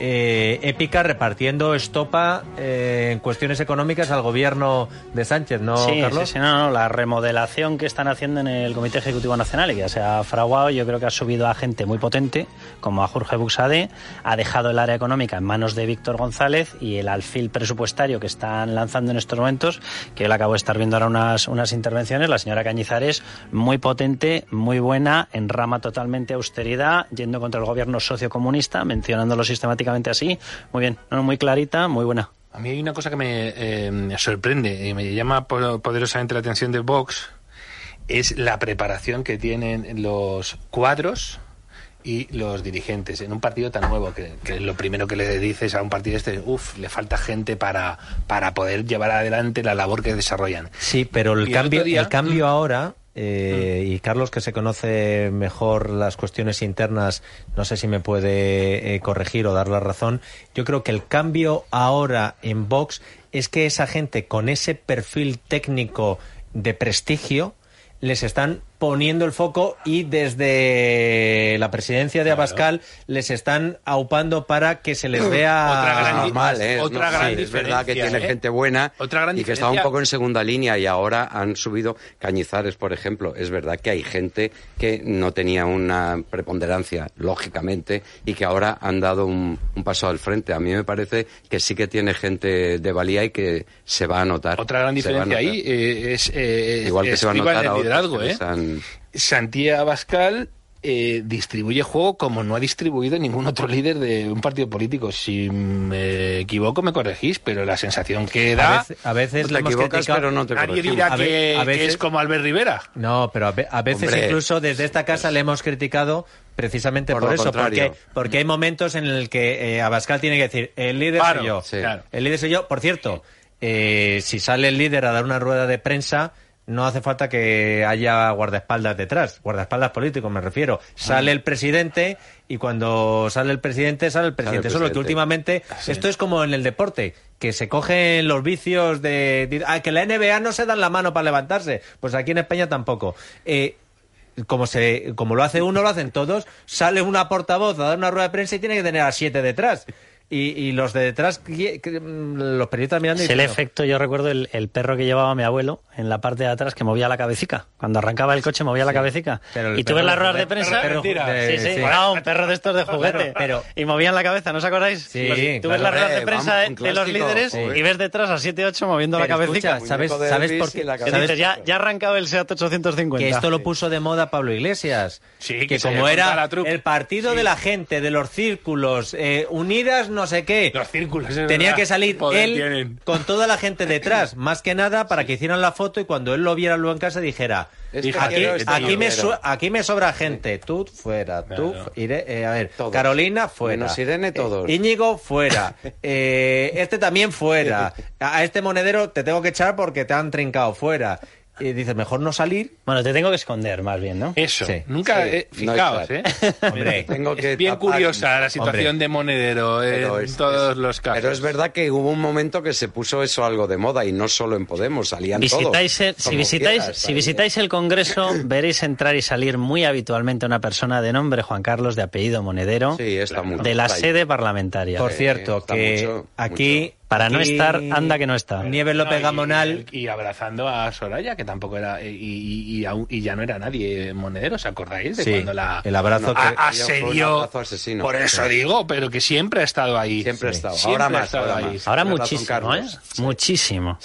épica repartiendo estopa en cuestiones económicas al gobierno de Sánchez, ¿no, sí, Carlos? Sí, no, la remodelación que están haciendo en el Comité Ejecutivo Nacional y que ya se ha fraguado, yo creo que ha subido a gente muy potente, como a Jorge Buxadé, ha dejado el área económica en manos de Víctor González, y el alfil presupuestario que están lanzando en estos momentos, que yo le acabo de estar viendo ahora unas intervenciones, la señora Cañizares, muy potente, muy buena, en rama totalmente austeridad, yendo contra el gobierno sociocomunista, mencionándolo sistemáticamente así. Muy bien, muy clarita, muy buena. A mí hay una cosa que me sorprende y me llama poderosamente la atención de Vox, es la preparación que tienen los cuadros y los dirigentes en un partido tan nuevo, que lo primero que le dices a un partido le falta gente para poder llevar adelante la labor que desarrollan. Sí, pero el cambio ahora... y Carlos, que se conoce mejor las cuestiones internas, no sé si me puede corregir o dar la razón. Yo creo que el cambio ahora en Vox es que esa gente con ese perfil técnico de prestigio les están poniendo el foco, y desde la presidencia de Abascal les están aupando para que se les vea normal. Otra gran diferencia, es verdad que tiene gente buena y que estaba un poco en segunda línea, y ahora han subido. Cañizares, por ejemplo, es verdad que hay gente que no tenía una preponderancia, lógicamente, y que ahora han dado un paso al frente. A mí me parece que sí que tiene gente de valía y que se va a notar. Otra gran diferencia ahí es igual que se va a notar el liderazgo, Santiago Abascal distribuye juego como no ha distribuido ningún otro líder de un partido político. Si me equivoco, me corregís, pero la sensación que da... A veces te equivocas, pero no te Nadie corregimos. dirá A veces, que es como Albert Rivera. No, pero a veces Hombre, incluso desde esta casa le hemos criticado precisamente Por por lo eso, contrario. porque hay momentos en el que Abascal tiene que decir, el líder Claro, soy yo. sí. Claro. El líder soy yo. Por cierto, si sale el líder a dar una rueda de prensa, no hace falta que haya guardaespaldas detrás, guardaespaldas políticos me refiero. Sale el presidente y cuando sale el presidente, sale el presidente. Solo que últimamente, esto es como en el deporte, que se cogen los vicios de que la NBA no se dan la mano para levantarse. Pues aquí en España tampoco. Como lo hace uno, lo hacen todos. Sale una portavoz a dar una rueda de prensa y tiene que tener a 7 detrás. Y los de detrás, los periodistas mirando y Es el diciendo, efecto, yo recuerdo el perro que llevaba mi abuelo en la parte de atrás que movía la cabecica. Cuando arrancaba el coche movía la cabecica. Pero el Y tú ves perro las de ruedas de juguete, prensa. perro de- Sí. sí. Bueno, un perro de estos de juguete. Pero- y movían la cabeza, ¿no os acordáis? Sí, Pues tú claro. ves las ruedas de Vamos, prensa un de los clásico. líderes Sí. y ves detrás a 7-8 moviendo la Pero cabecica. escucha, ¿sabes Muñeco de por Elvis qué? y la Que ¿Sabes cabeza. dices, ya ha arrancado el Seat 850. que esto lo puso de moda Pablo Iglesias? Sí, que se como había era contado la truca. el partido Sí. de la gente, de los círculos, unidas no sé qué. Los círculos, es Tenía verdad. que salir Poder él tienen. con toda la gente detrás, más que nada para que hicieran la foto y cuando él lo viera luego en casa dijera, Este aquí, quiero, este aquí, me quiero. aquí me sobra gente, tú fuera, tú, Claro. a ver, Todos. Carolina fuera, Menos Irene, todos. Íñigo fuera, este también fuera, a este monedero te tengo que echar porque te han trincado fuera. Y dices, mejor no salir. Bueno, te tengo que esconder más bien, ¿no? Eso, Sí. nunca, Sí, fijaos, no, Hombre, Tengo que Es bien tapar- curiosa la situación Hombre. de Monedero Pero en es- todos es- los casos. Pero es verdad que hubo un momento que se puso eso algo de moda y no solo en Podemos, salían Visitáis todos. si como visitáis, quieras, si ahí. visitáis el Congreso, veréis entrar y salir muy habitualmente una persona de nombre Juan Carlos, de apellido Monedero, Sí, está mucho. de la Está ahí. sede parlamentaria. por cierto, está que mucho, aquí... Para no aquí estar, anda que no está. Nieves López Gamonal... Y abrazando a Soraya, que tampoco era. Y ya no era nadie Monedero, ¿os acordáis? De Sí, cuando la. el abrazo que- Fue un asedió. abrazo asesino. Por eso digo, pero que siempre ha estado ahí. Siempre ha estado. Siempre Ahora ha más, estado ahora ahí. más. Ahora Tienes razón, muchísimo, Carlos. Muchísimo.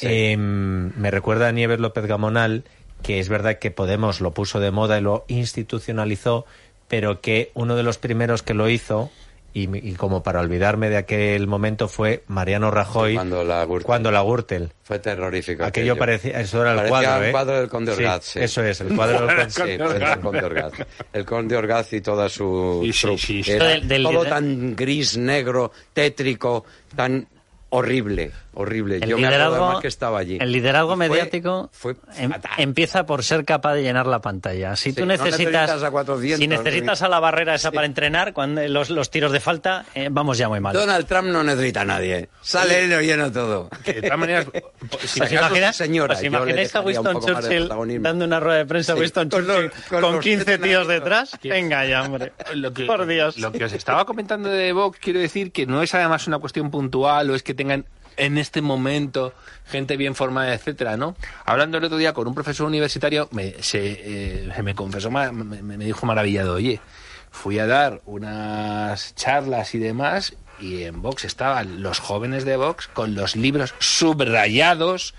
Me recuerda a Nieves López Gamonal, que es verdad que Podemos lo puso de moda y lo institucionalizó, pero que uno de los primeros que lo hizo, y como para olvidarme de aquel momento, fue Mariano Rajoy Cuando la Gürtel. cuando la Gürtel. Fue terrorífico. Aquello parecía, eso era el Parecía cuadro, un cuadro del Conde Orgaz, sí. Eso es, el cuadro del Conde. Sí, parecía el Conde Orgaz. El Conde Orgaz y toda su Sí, sí, troupe. sí, sí. Era Del todo lider- tan gris, negro, tétrico, tan horrible. El Yo me acuerdo liderazgo, además que estaba allí. el liderazgo Y fue- mediático fue fatal. empieza por ser capaz de llenar la pantalla. Si Sí, tú no necesitas, necesitas a 400, si necesitas a la barrera esa para entrenar, cuando los tiros de falta, vamos ya muy mal. Donald Trump no necesita a nadie. Sale y lo llena todo. Que de todas maneras, si ¿Os imagináis, señora, os yo imagináis le a dejaría un Winston poco más de Churchill protagonismo. dando una rueda de prensa a Sí, Winston con los- Churchill con con los 15 siete tíos nanitos. detrás? Venga ya, hombre. Por Dios. Lo que os estaba comentando de Vox, quiero decir que no es además una cuestión puntual o es que tengan en este momento gente bien formada, etcétera, ¿no? Hablando el otro día con un profesor universitario, se me confesó, me dijo maravillado, oye, fui a dar unas charlas y demás y en Vox estaban los jóvenes de Vox con los libros subrayados,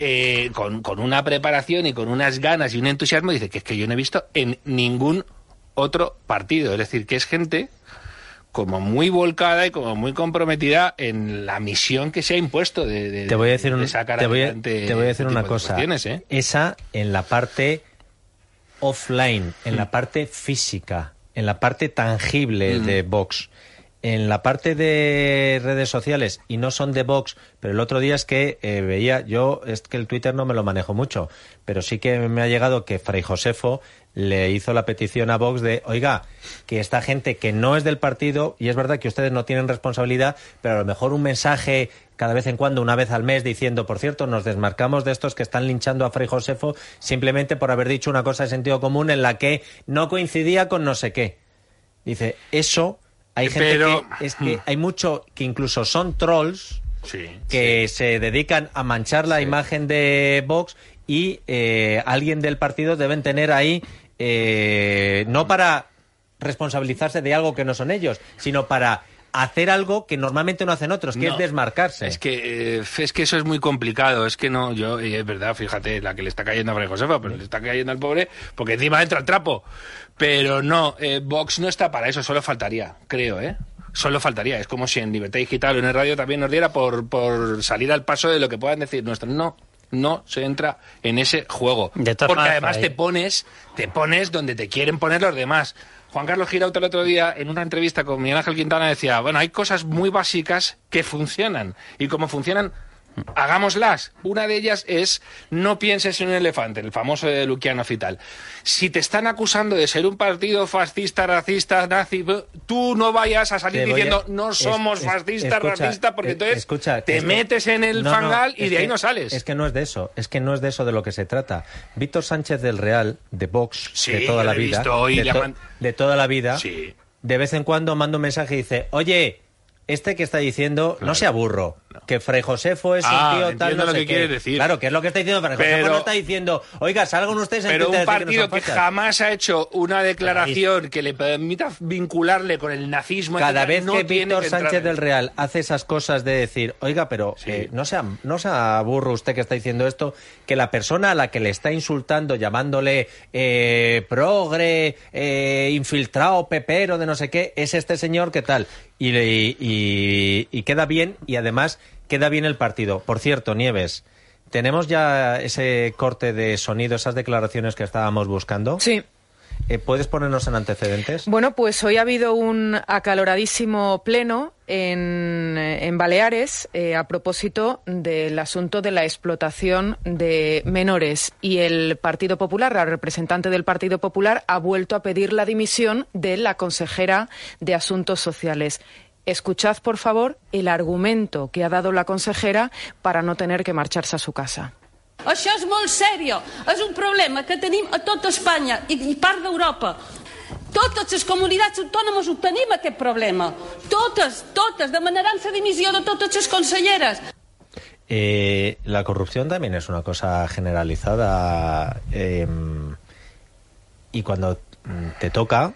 con una preparación y con unas ganas y un entusiasmo, dice que es que yo no he visto en ningún otro partido, es decir, que es gente como muy volcada y como muy comprometida en la misión que se ha impuesto de Te voy a decir, de sacar te voy a adelante decir este una tipo de cosa. cuestiones, ¿eh? Esa en la parte offline, en la parte física, en la parte tangible de Vox. En la parte de redes sociales, y no son de Vox, pero el otro día es que veía, yo es que el Twitter no me lo manejo mucho, pero sí que me ha llegado que Fray Josefo le hizo la petición a Vox de, oiga, que esta gente que no es del partido, y es verdad que ustedes no tienen responsabilidad, pero a lo mejor un mensaje cada vez en cuando, una vez al mes, diciendo, por cierto, nos desmarcamos de estos que están linchando a Fray Josefo simplemente por haber dicho una cosa de sentido común en la que no coincidía con no sé qué. Dice, eso... Hay gente que hay mucho que incluso son trolls que se dedican a manchar la imagen de Vox y alguien del partido deben tener ahí no para responsabilizarse de algo que no son ellos, sino para hacer algo que normalmente no hacen otros, que es desmarcarse. Es que eso es muy complicado. Es que no, es verdad, fíjate, la que le está cayendo a María Josefa, pero le está cayendo al pobre porque encima entra el trapo. Pero no, Vox no está para eso, solo faltaría, creo, Solo faltaría. Es como si en Libertad Digital o en el radio también nos diera por salir al paso de lo que puedan decir nuestros. No se entra en ese juego. Porque además te pones donde te quieren poner los demás. Juan Carlos Girauta el otro día, en una entrevista con Miguel Ángel Quintana, decía, bueno, hay cosas muy básicas que funcionan. Y como funcionan, hagámoslas. Una de ellas es, no pienses en un elefante, el famoso de Luciano Fital. Si te están acusando de ser un partido fascista, racista, nazi, tú no vayas a salir diciendo, no somos fascistas, racistas, porque entonces te metes en el fangal y de ahí no sales. Es que no es de eso, de lo que se trata. Víctor Sánchez del Real, de Vox, de toda la vida, de toda la vida, de vez en cuando manda un mensaje y dice, oye, este que está diciendo, no sea burro, que Fray Josefo es un tío tal, no lo sé que qué. Quiere decir. Claro, que es lo que está diciendo Fray Josefo, no está diciendo, oiga, salgan ustedes en Pero Twitter un partido que jamás ha hecho una declaración que le permita vincularle con el nazismo. Cada vez que Víctor Sánchez del Real hace esas cosas de decir, oiga, pero no sea burro usted que está diciendo esto, que la persona a la que le está insultando, llamándole progre, infiltrado, pepero, de no sé qué, es este señor, ¿qué tal? Y queda bien, y además queda bien el partido. Por cierto, Nieves, ¿tenemos ya ese corte de sonido, esas declaraciones que estábamos buscando? Sí. ¿Puedes ponernos en antecedentes? Bueno, pues hoy ha habido un acaloradísimo pleno en Baleares a propósito del asunto de la explotación de menores. Y el Partido Popular, la representante del Partido Popular, ha vuelto a pedir la dimisión de la consejera de Asuntos Sociales. Escuchad, por favor, el argumento que ha dado la consejera para no tener que marcharse a su casa. Això és molt sèrio. És un problema que tenim a tota Espanya i part d'Europa. Totes les comunitats autònomes ho tenim, aquest problema. Totes demanaran la dimissió de totes les conselleres. La corrupción también es una cosa generalizada y cuando te toca,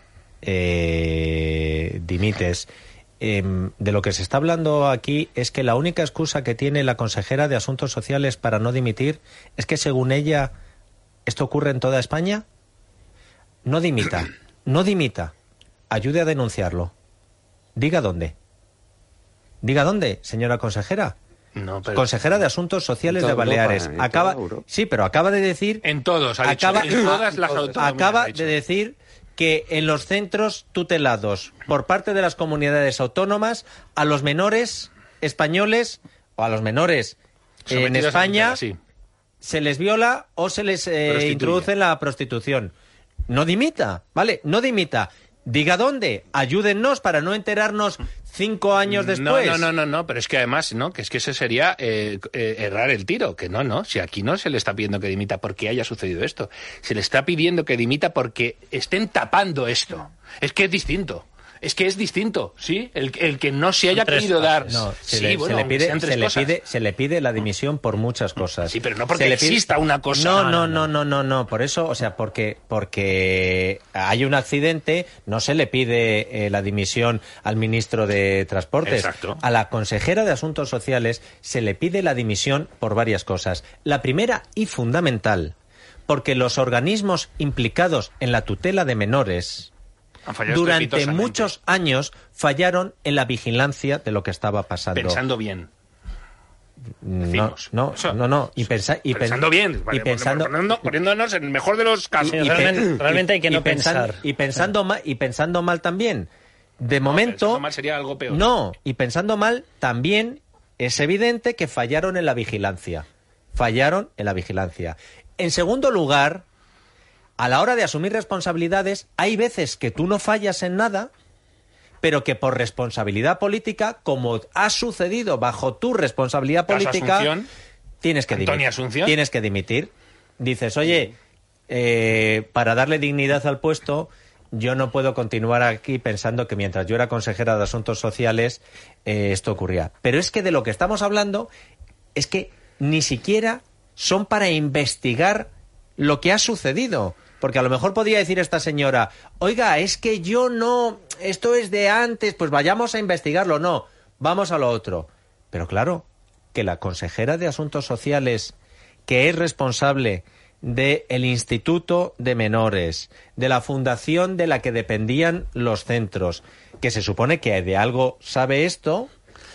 dimites. De lo que se está hablando aquí es que la única excusa que tiene la consejera de Asuntos Sociales para no dimitir es que, según ella, esto ocurre en toda España. No dimita, ayude a denunciarlo. Diga dónde, señora consejera. No, pero... Consejera de Asuntos Sociales de Baleares. Pero acaba de decir... En todos, ha dicho, en todas las autonomías. Acaba de decir que en los centros tutelados por parte de las comunidades autónomas, a los menores españoles o a los menores en España se les viola o se les introduce en la prostitución. No dimita, ¿vale? No dimita. Diga dónde, ayúdennos para no enterarnos 5 años después. No, pero es que además, que eso sería errar el tiro, que no, si aquí no se le está pidiendo que dimita porque haya sucedido esto, se le está pidiendo que dimita porque estén tapando esto. Es que es distinto. ¿Sí? El que no se haya querido dar... No, se le pide la dimisión por muchas cosas. Sí, pero no porque exista una cosa... No, por eso, o sea, porque hay un accidente, no se le pide la dimisión al ministro de Transportes. Exacto. A la consejera de Asuntos Sociales se le pide la dimisión por varias cosas. La primera y fundamental, porque los organismos implicados en la tutela de menores... durante muchos años fallaron en la vigilancia de lo que estaba pasando. Pensando bien. No. Pensando bien. Poniéndonos en el mejor de los casos. Realmente hay que no pensar. Y pensando mal también. De momento... Pensando mal sería algo peor. No, y pensando mal también es evidente que fallaron en la vigilancia. En segundo lugar... A la hora de asumir responsabilidades, hay veces que tú no fallas en nada, pero que por responsabilidad política, como ha sucedido bajo tu responsabilidad política, tienes que dimitir. Dices, oye, para darle dignidad al puesto, yo no puedo continuar aquí pensando que mientras yo era consejera de Asuntos Sociales, esto ocurría. Pero es que de lo que estamos hablando es que ni siquiera son para investigar lo que ha sucedido. Porque a lo mejor podría decir esta señora, oiga, es que yo no, esto es de antes, pues vayamos a investigarlo. No, vamos a lo otro. Pero claro, que la consejera de Asuntos Sociales, que es responsable del Instituto de Menores, de la fundación de la que dependían los centros, que se supone que de algo sabe esto,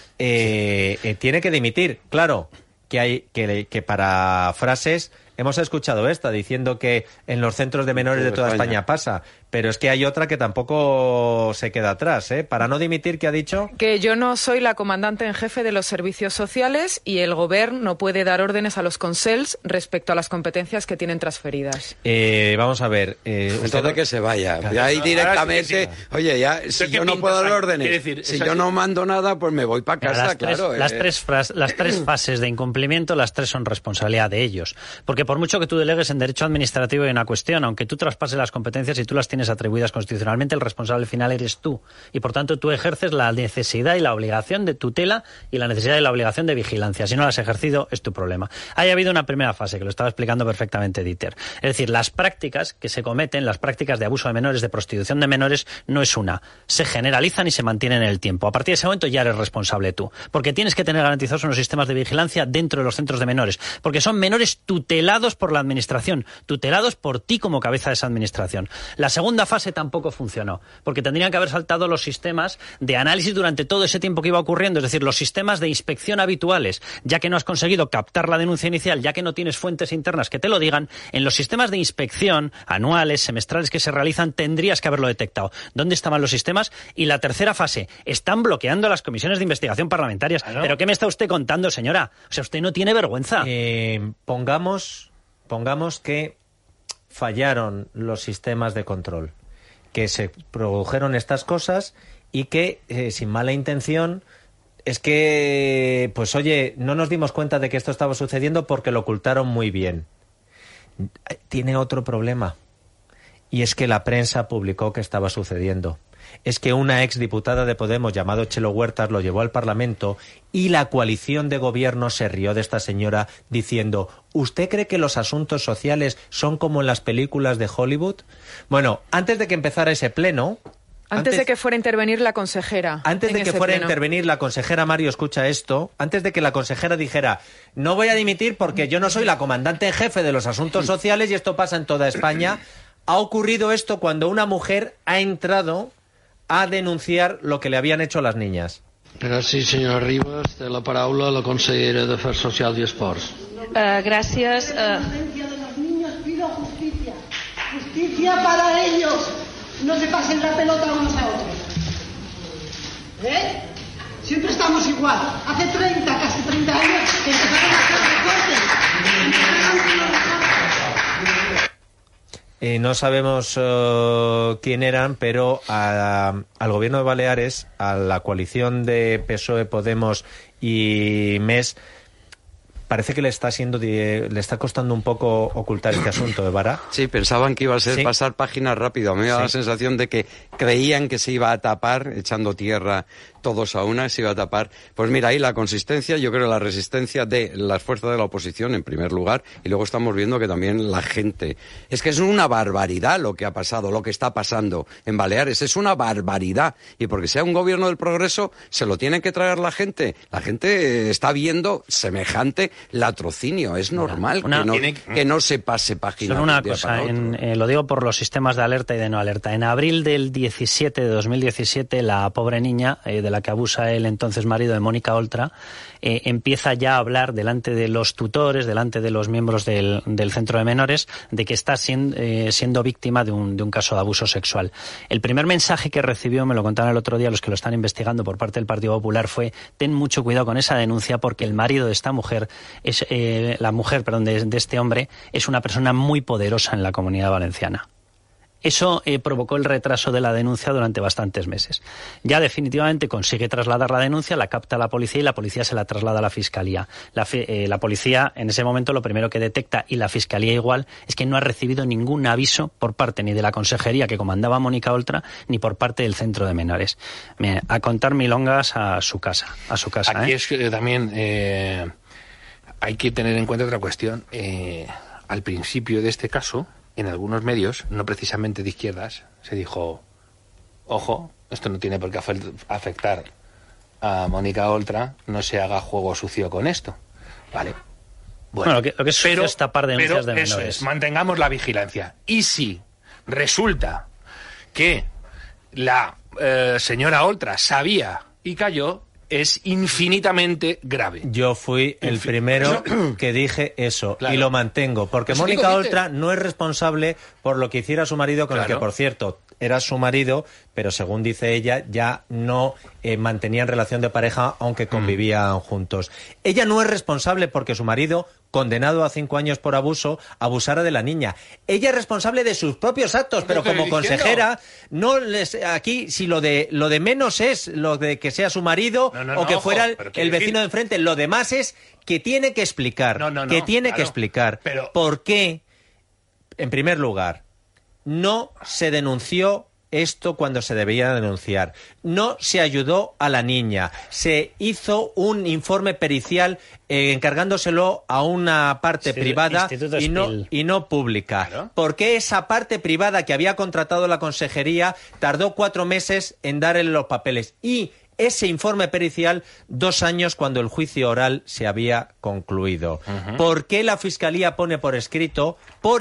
tiene que dimitir. Claro, que para frases hemos escuchado esta, diciendo que en los centros de menores de toda España pasa, pero es que hay otra que tampoco se queda atrás, ¿eh? Para no dimitir, ¿qué ha dicho? Que yo no soy la comandante en jefe de los servicios sociales y el Govern no puede dar órdenes a los consells respecto a las competencias que tienen transferidas. Vamos a ver. Entonces que se vaya. Ya ahí directamente, oye, ya, si yo no puedo dar órdenes, si yo no mando nada, pues me voy para casa, claro. Las tres fases de incumplimiento, las tres son responsabilidad de ellos. Porque por mucho que tú delegues en derecho administrativo hay una cuestión, aunque tú traspases las competencias y tú las tienes atribuidas constitucionalmente, el responsable final eres tú. Y por tanto tú ejerces la necesidad y la obligación de tutela y la necesidad y la obligación de vigilancia. Si no las has ejercido, es tu problema. Ahí ha habido una primera fase, que lo estaba explicando perfectamente Dieter. Es decir, las prácticas que se cometen, las prácticas de abuso de menores, de prostitución de menores, no es una. Se generalizan y se mantienen en el tiempo. A partir de ese momento ya eres responsable tú. Porque tienes que tener garantizados unos sistemas de vigilancia dentro de los centros de menores. Porque son menores tutelados por la administración, tutelados por ti como cabeza de esa administración. La segunda fase tampoco funcionó, porque tendrían que haber saltado los sistemas de análisis durante todo ese tiempo que iba ocurriendo, es decir, los sistemas de inspección habituales, ya que no has conseguido captar la denuncia inicial, ya que no tienes fuentes internas que te lo digan, en los sistemas de inspección anuales, semestrales que se realizan, tendrías que haberlo detectado. ¿Dónde estaban los sistemas? Y la tercera fase, están bloqueando las comisiones de investigación parlamentarias. Claro. ¿Pero qué me está usted contando, señora? O sea, usted no tiene vergüenza. Pongamos que fallaron los sistemas de control, que se produjeron estas cosas y que, sin mala intención, es que, pues oye, no nos dimos cuenta de que esto estaba sucediendo porque lo ocultaron muy bien. Tiene otro problema, y es que la prensa publicó que estaba sucediendo. Es que una exdiputada de Podemos, llamado Chelo Huertas, lo llevó al Parlamento y la coalición de gobierno se rió de esta señora diciendo, ¿usted cree que los asuntos sociales son como en las películas de Hollywood? Bueno, antes de que empezara ese pleno... Antes de que fuera a intervenir la consejera. Antes de que fuera a intervenir la consejera, Mario, escucha esto, antes de que la consejera dijera, no voy a dimitir porque yo no soy la comandante en jefe de los asuntos sociales y esto pasa en toda España, ha ocurrido esto cuando una mujer ha entrado a denunciar lo que le habían hecho a las niñas. Gràcies, senyora Ribas. Té la paraula la consellera d'Afers Socials i Esports. Gracias. Justicia de los niños, pido justicia. Justicia para ellos. No se pasen la pelota unos a otros. ¿Eh? Siempre estamos igual. Hace 30, casi 30 años que empezaron a hacer recortes. No sabemos quién eran, pero al gobierno de Baleares, a la coalición de PSOE, Podemos y MES, parece que le está costando un poco ocultar este asunto, ¿de Vara? Sí, pensaban que iba a ser ¿Sí? pasar páginas rápido. A mí me da la sensación de que creían que se iba a tapar, echando tierra todos a una, se iba a tapar. Pues mira, ahí la consistencia, yo creo la resistencia de las fuerzas de la oposición, en primer lugar, y luego estamos viendo que también la gente. Es que es una barbaridad lo que ha pasado, lo que está pasando en Baleares. Es una barbaridad. Y porque sea un gobierno del progreso, se lo tiene que traer la gente. La gente está viendo semejante latrocinio. Es normal que no se pase página. Solo una cosa, lo digo por los sistemas de alerta y de no alerta. En abril del 2017, la pobre niña, de la que abusa el entonces marido de Mónica Oltra, empieza ya a hablar delante de los tutores, delante de los miembros del centro de menores, de que está siendo víctima de un caso de abuso sexual. El primer mensaje que recibió, me lo contaron el otro día los que lo están investigando por parte del Partido Popular, fue: ten mucho cuidado con esa denuncia porque el marido de esta mujer, la mujer de este hombre, es una persona muy poderosa en la Comunidad Valenciana. Eso provocó el retraso de la denuncia durante bastantes meses. Ya definitivamente consigue trasladar la denuncia, la capta la policía y la policía se la traslada a la Fiscalía. La policía en ese momento lo primero que detecta, y la Fiscalía igual, es que no ha recibido ningún aviso por parte ni de la consejería que comandaba Mónica Oltra ni por parte del centro de menores. A contar milongas a su casa. Aquí es que también hay que tener en cuenta otra cuestión. Al principio de este caso, en algunos medios, no precisamente de izquierdas, se dijo, ojo, esto no tiene por qué afectar a Mónica Oltra, no se haga juego sucio con esto. Vale. Bueno, lo que es sucio es tapar denuncias de menores. Eso es, mantengamos la vigilancia. Y si resulta que la señora Oltra sabía y cayó, es infinitamente grave. Yo fui el primero que dije eso, claro, y lo mantengo, porque pues Mónica Oltra no es responsable por lo que hiciera su marido, con el que, por cierto, era su marido, pero según dice ella, ya no mantenían relación de pareja, aunque convivían juntos. Ella no es responsable porque su marido, condenado a 5 años por abuso, abusara de la niña. Ella es responsable de sus propios actos, pero como consejera, no les, aquí, si lo de menos es lo de que sea su marido o que fuera el vecino de enfrente, lo demás es que tiene que explicar, que explicar por qué, en primer lugar, no se denunció esto cuando se debía denunciar. No se ayudó a la niña. Se hizo un informe pericial encargándoselo a una parte privada y no pública. Claro. ¿Por qué esa parte privada que había contratado la consejería tardó 4 meses en darle los papeles? Y ese informe pericial 2 años cuando el juicio oral se había concluido. ¿Por qué la Fiscalía pone por escrito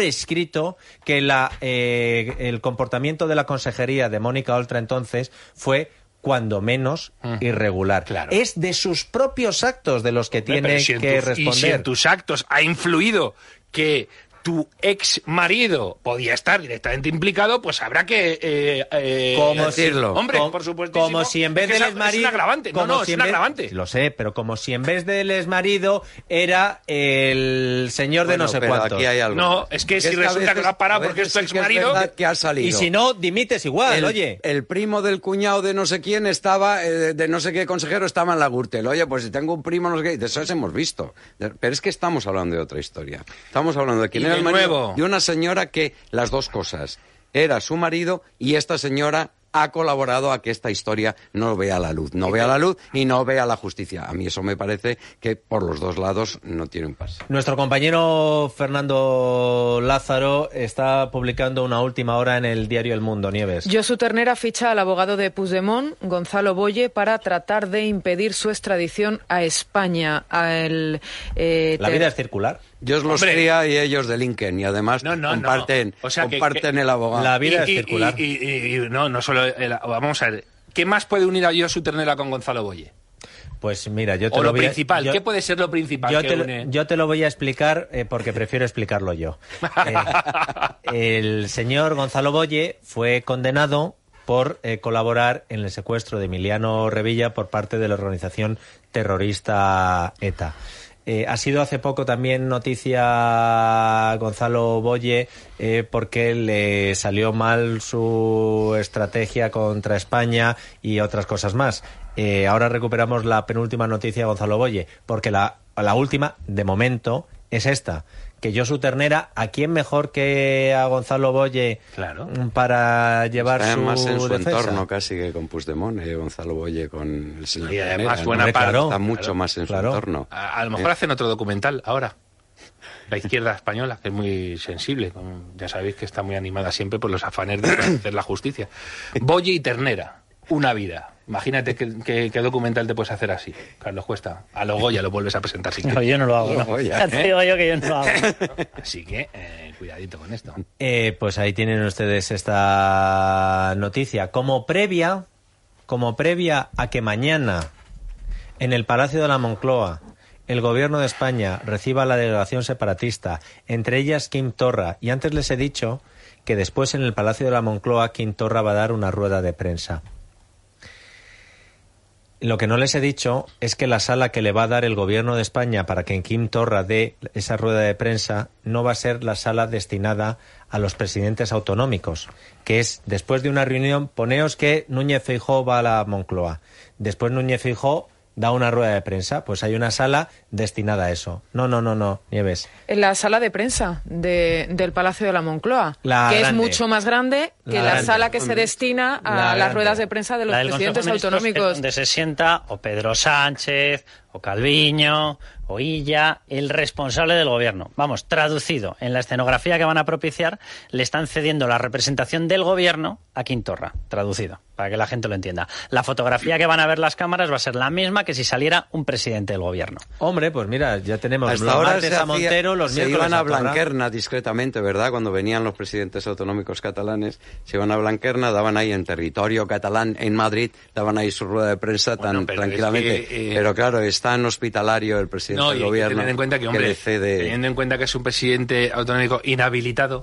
que el comportamiento de la consejería de Mónica Oltra entonces fue cuando menos irregular? Claro. Es de sus propios actos de los que tiene que responder. Y si en tus actos ha influido que tu ex marido podía estar directamente implicado, pues habrá que decirlo. Hombre, por supuesto. Como si en vez del exmarido... Es un agravante. Es un agravante. Lo sé, pero como si en vez del exmarido era el señor de no sé cuántos. Aquí hay algo. No, es que si resulta que lo ha parado porque es tu exmarido... que ha salido. Y si no, dimites igual, oye. El primo del cuñado de no sé quién estaba, de no sé qué consejero, estaba en la Gürtel. Oye, pues si tengo un primo, no sé qué... De eso hemos visto. Pero es que estamos hablando de otra historia. Estamos hablando de quién era el marido de una señora que las dos cosas, era su marido y esta señora ha colaborado a que esta historia no vea la luz, y no vea la justicia. A mí eso me parece que por los dos lados no tiene un pase. Nuestro compañero Fernando Lázaro está publicando una última hora en el diario El Mundo. Nieves. Josu Ternera ficha al abogado de Puigdemont, Gonzalo Boye, para tratar de impedir su extradición a España. ¿La vida es circular? Dios los cría y ellos delinquen y además comparten el abogado. La vida es circular. Y no solo... vamos a ver, ¿qué más puede unir a Josu Ternera con Gonzalo Boye? Pues mira, yo te lo principal. ¿Qué puede ser lo principal que une? Yo te lo voy a explicar porque prefiero explicarlo yo. El señor Gonzalo Boye fue condenado por colaborar en el secuestro de Emiliano Revilla por parte de la organización terrorista ETA. Ha sido hace poco también noticia Gonzalo Boye porque le salió mal su estrategia contra España y otras cosas más. Ahora recuperamos la penúltima noticia de Gonzalo Boye, porque la última, de momento, es esta. Que Josu Ternera, ¿a quién mejor que a Gonzalo Boye para llevar está su más en su defensa? entorno casi que con Puigdemont, Gonzalo Boye con el señor y además Ternera, está mucho más en su entorno. A lo mejor hacen otro documental ahora. La izquierda española, que es muy sensible, ya sabéis que está muy animada siempre por los afanes de hacer la justicia. Boye y Ternera, una vida. Imagínate qué documental te puedes hacer así, Carlos Cuesta. A lo Goya lo vuelves a presentar si quieres. No, yo no lo hago. No. Ya te digo yo que yo no lo hago. Así que, cuidadito con esto. Pues ahí tienen ustedes esta noticia. Como previa a que mañana en el Palacio de la Moncloa el Gobierno de España reciba a la delegación separatista, entre ellas Quim Torra, y antes les he dicho que después en el Palacio de la Moncloa Quim Torra va a dar una rueda de prensa. Lo que no les he dicho es que la sala que le va a dar el Gobierno de España para que Quim Torra dé esa rueda de prensa no va a ser la sala destinada a los presidentes autonómicos, que es después de una reunión, poneos que Núñez Feijóo va a la Moncloa, después Núñez Feijóo da una rueda de prensa, pues hay una sala destinada a eso. No, Nieves. En la sala de prensa del Palacio de la Moncloa, que grande. Es mucho más grande que la sala que se destina a las ruedas de prensa de los presidentes autonómicos. Donde se sienta o Pedro Sánchez o Calviño, o Illa, el responsable del gobierno. Vamos, traducido, en la escenografía que van a propiciar, le están cediendo la representación del gobierno a Quintorra, traducido, para que la gente lo entienda. La fotografía que van a ver las cámaras va a ser la misma que si saliera un presidente del gobierno. Hombre, pues mira, ya tenemos hasta los ahora martes a Montero, los se miércoles iban a Torra. Blanquerna discretamente, ¿verdad? Cuando venían los presidentes autonómicos catalanes, se iban a Blanquerna, daban ahí en territorio catalán, en Madrid, daban ahí su rueda de prensa tan tranquilamente. Pero claro, es tan hospitalario el presidente del gobierno. Teniendo en cuenta que, hombre, teniendo en cuenta que es un presidente autonómico inhabilitado.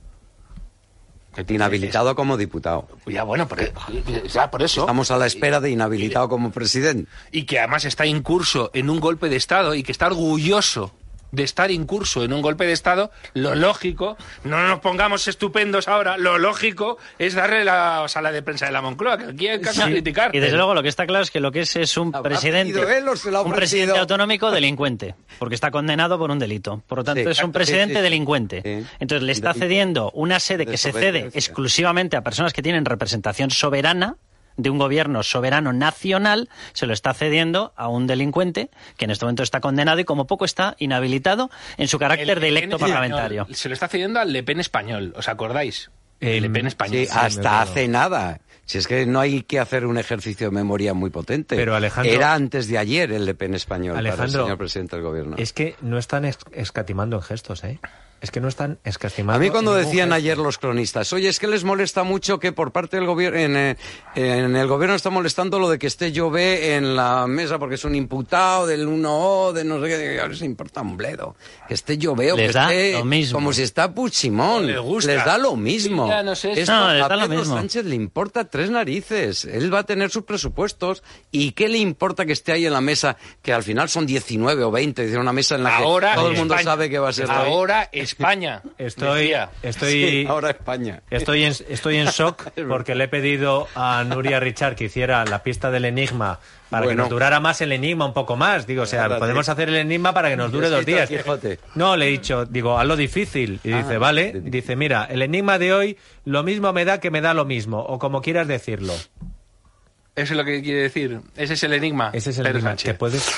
Inhabilitado como diputado. Ya, bueno, por eso. Estamos a la espera de inhabilitado como presidente. Y que además está incurso en un golpe de Estado y que está orgulloso de estar incurso en un golpe de Estado. Lo lógico, no nos pongamos estupendos ahora, lo lógico es darle la sala de prensa de la Moncloa, que aquí hay caso de criticar. Y desde luego lo que está claro es que lo que es un presidente autonómico delincuente, porque está condenado por un delito. Por lo tanto, es un presidente delincuente. Entonces le está cediendo una sede que se cede exclusivamente a personas que tienen representación soberana de un gobierno soberano nacional, se lo está cediendo a un delincuente que en este momento está condenado y como poco está inhabilitado en su carácter de electo parlamentario. Se lo está cediendo al Le Pen español, ¿os acordáis? Le Pen español. Sí, hasta hace nada. Si es que no hay que hacer un ejercicio de memoria muy potente. Pero Alejandro, era antes de ayer el Le Pen español, Alejandro, para el señor presidente del gobierno. Es que no están escatimando en gestos, ¿eh? Es que no están escatimando. A mí cuando decían gesto. ayer los cronistas, oye, es que les molesta mucho que por parte del gobierno, en el gobierno está molestando lo de que esté Jové en la mesa porque es un imputado del 1O, de no sé qué, ya les importa un bledo. Que esté Jové o que esté lo mismo. como si está Puigdemont. Les da lo mismo. Sí, ya no sé. Les a da lo Pedro mismo. Sánchez le importa tres narices. Él va a tener sus presupuestos y ¿qué le importa que esté ahí en la mesa? Que al final son 19 o 20, es una mesa en la que todo el mundo sabe que va a ser. Ahora España. Estoy ahora España. Estoy en shock porque le he pedido a Nuria Richard que hiciera la pista del enigma para que nos durara más el enigma un poco más. Digo, o sea, podemos hacer el enigma para que nos dure 2 días. No, le he dicho, digo, hazlo difícil. Y dice, vale. Dice, mira, el enigma de hoy lo mismo me da que me da lo mismo, o como quieras decirlo. Eso es lo que quiere decir. Ese es el enigma. Ese es el enigma. ¿Te puedes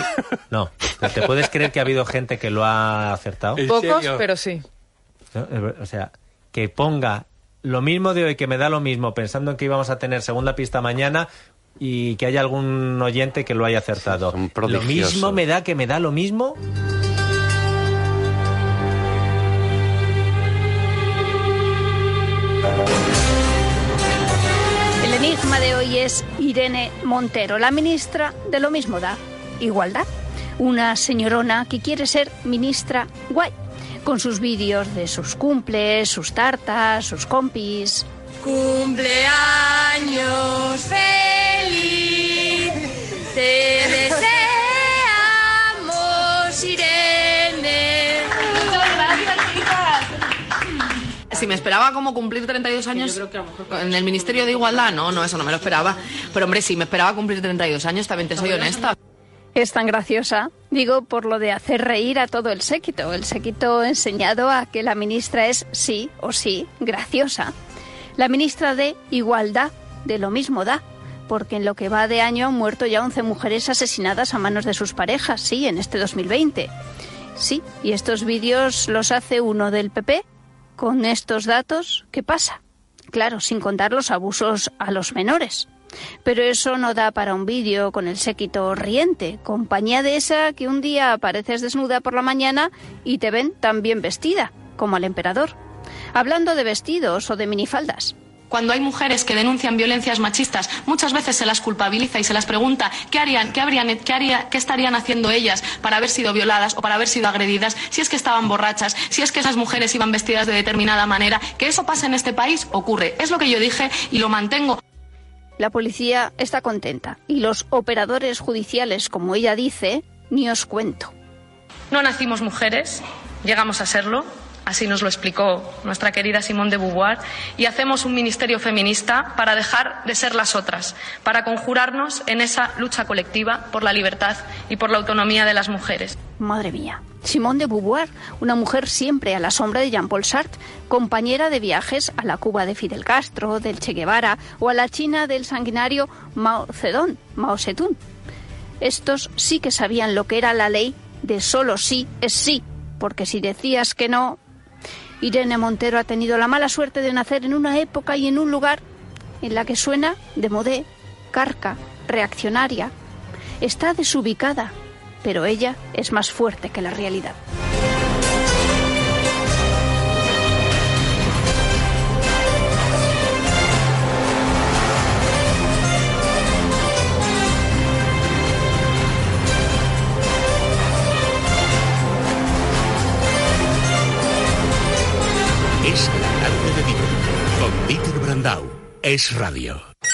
creer que ha habido gente que lo ha acertado? Pocos, pero sí. ¿No? O sea, que ponga lo mismo de hoy que me da lo mismo, pensando en que íbamos a tener segunda pista mañana y que haya algún oyente que lo haya acertado. Lo mismo me da que me da lo mismo. El enigma de hoy es Irene Montero, la ministra de lo mismo da, igualdad. Una señorona que quiere ser ministra guay, con sus vídeos de sus cumples, sus tartas, sus compis. Cumpleaños feliz, te deseamos, Irene. Muchas gracias, chicas. Si me esperaba como cumplir 32 años en el Ministerio de Igualdad, no, eso no me lo esperaba. Pero hombre, sí, me esperaba cumplir 32 años, también te soy honesta. Es tan graciosa, digo, por lo de hacer reír a todo el séquito. El séquito enseñado a que la ministra es sí o sí graciosa. La ministra de Igualdad, de lo mismo da, porque en lo que va de año han muerto ya 11 mujeres asesinadas a manos de sus parejas, sí, en este 2020. Sí, y estos vídeos los hace uno del PP. Con estos datos, ¿qué pasa? Claro, sin contar los abusos a los menores. Pero eso no da para un vídeo con el séquito riente, compañía de esa que un día apareces desnuda por la mañana y te ven tan bien vestida, como al emperador. Hablando de vestidos o de minifaldas. Cuando hay mujeres que denuncian violencias machistas, muchas veces se las culpabiliza y se las pregunta qué estarían haciendo ellas para haber sido violadas o para haber sido agredidas, si es que estaban borrachas, si es que esas mujeres iban vestidas de determinada manera. Que eso pasa en este país ocurre. Es lo que yo dije y lo mantengo. La policía está contenta y los operadores judiciales, como ella dice, ni os cuento. No nacimos mujeres, llegamos a serlo. Así nos lo explicó nuestra querida Simone de Beauvoir, y hacemos un ministerio feminista para dejar de ser las otras, para conjurarnos en esa lucha colectiva por la libertad y por la autonomía de las mujeres. Madre mía, Simone de Beauvoir, una mujer siempre a la sombra de Jean-Paul Sartre, compañera de viajes a la Cuba de Fidel Castro, del Che Guevara o a la China del sanguinario Mao Zedong. Estos sí que sabían lo que era la ley de solo sí es sí, porque si decías que no... Irene Montero ha tenido la mala suerte de nacer en una época y en un lugar en la que suena de modé, carca, reaccionaria. Está desubicada, pero ella es más fuerte que la realidad. Es la tarde de Dieter, con Dieter Brandau. Es Radio.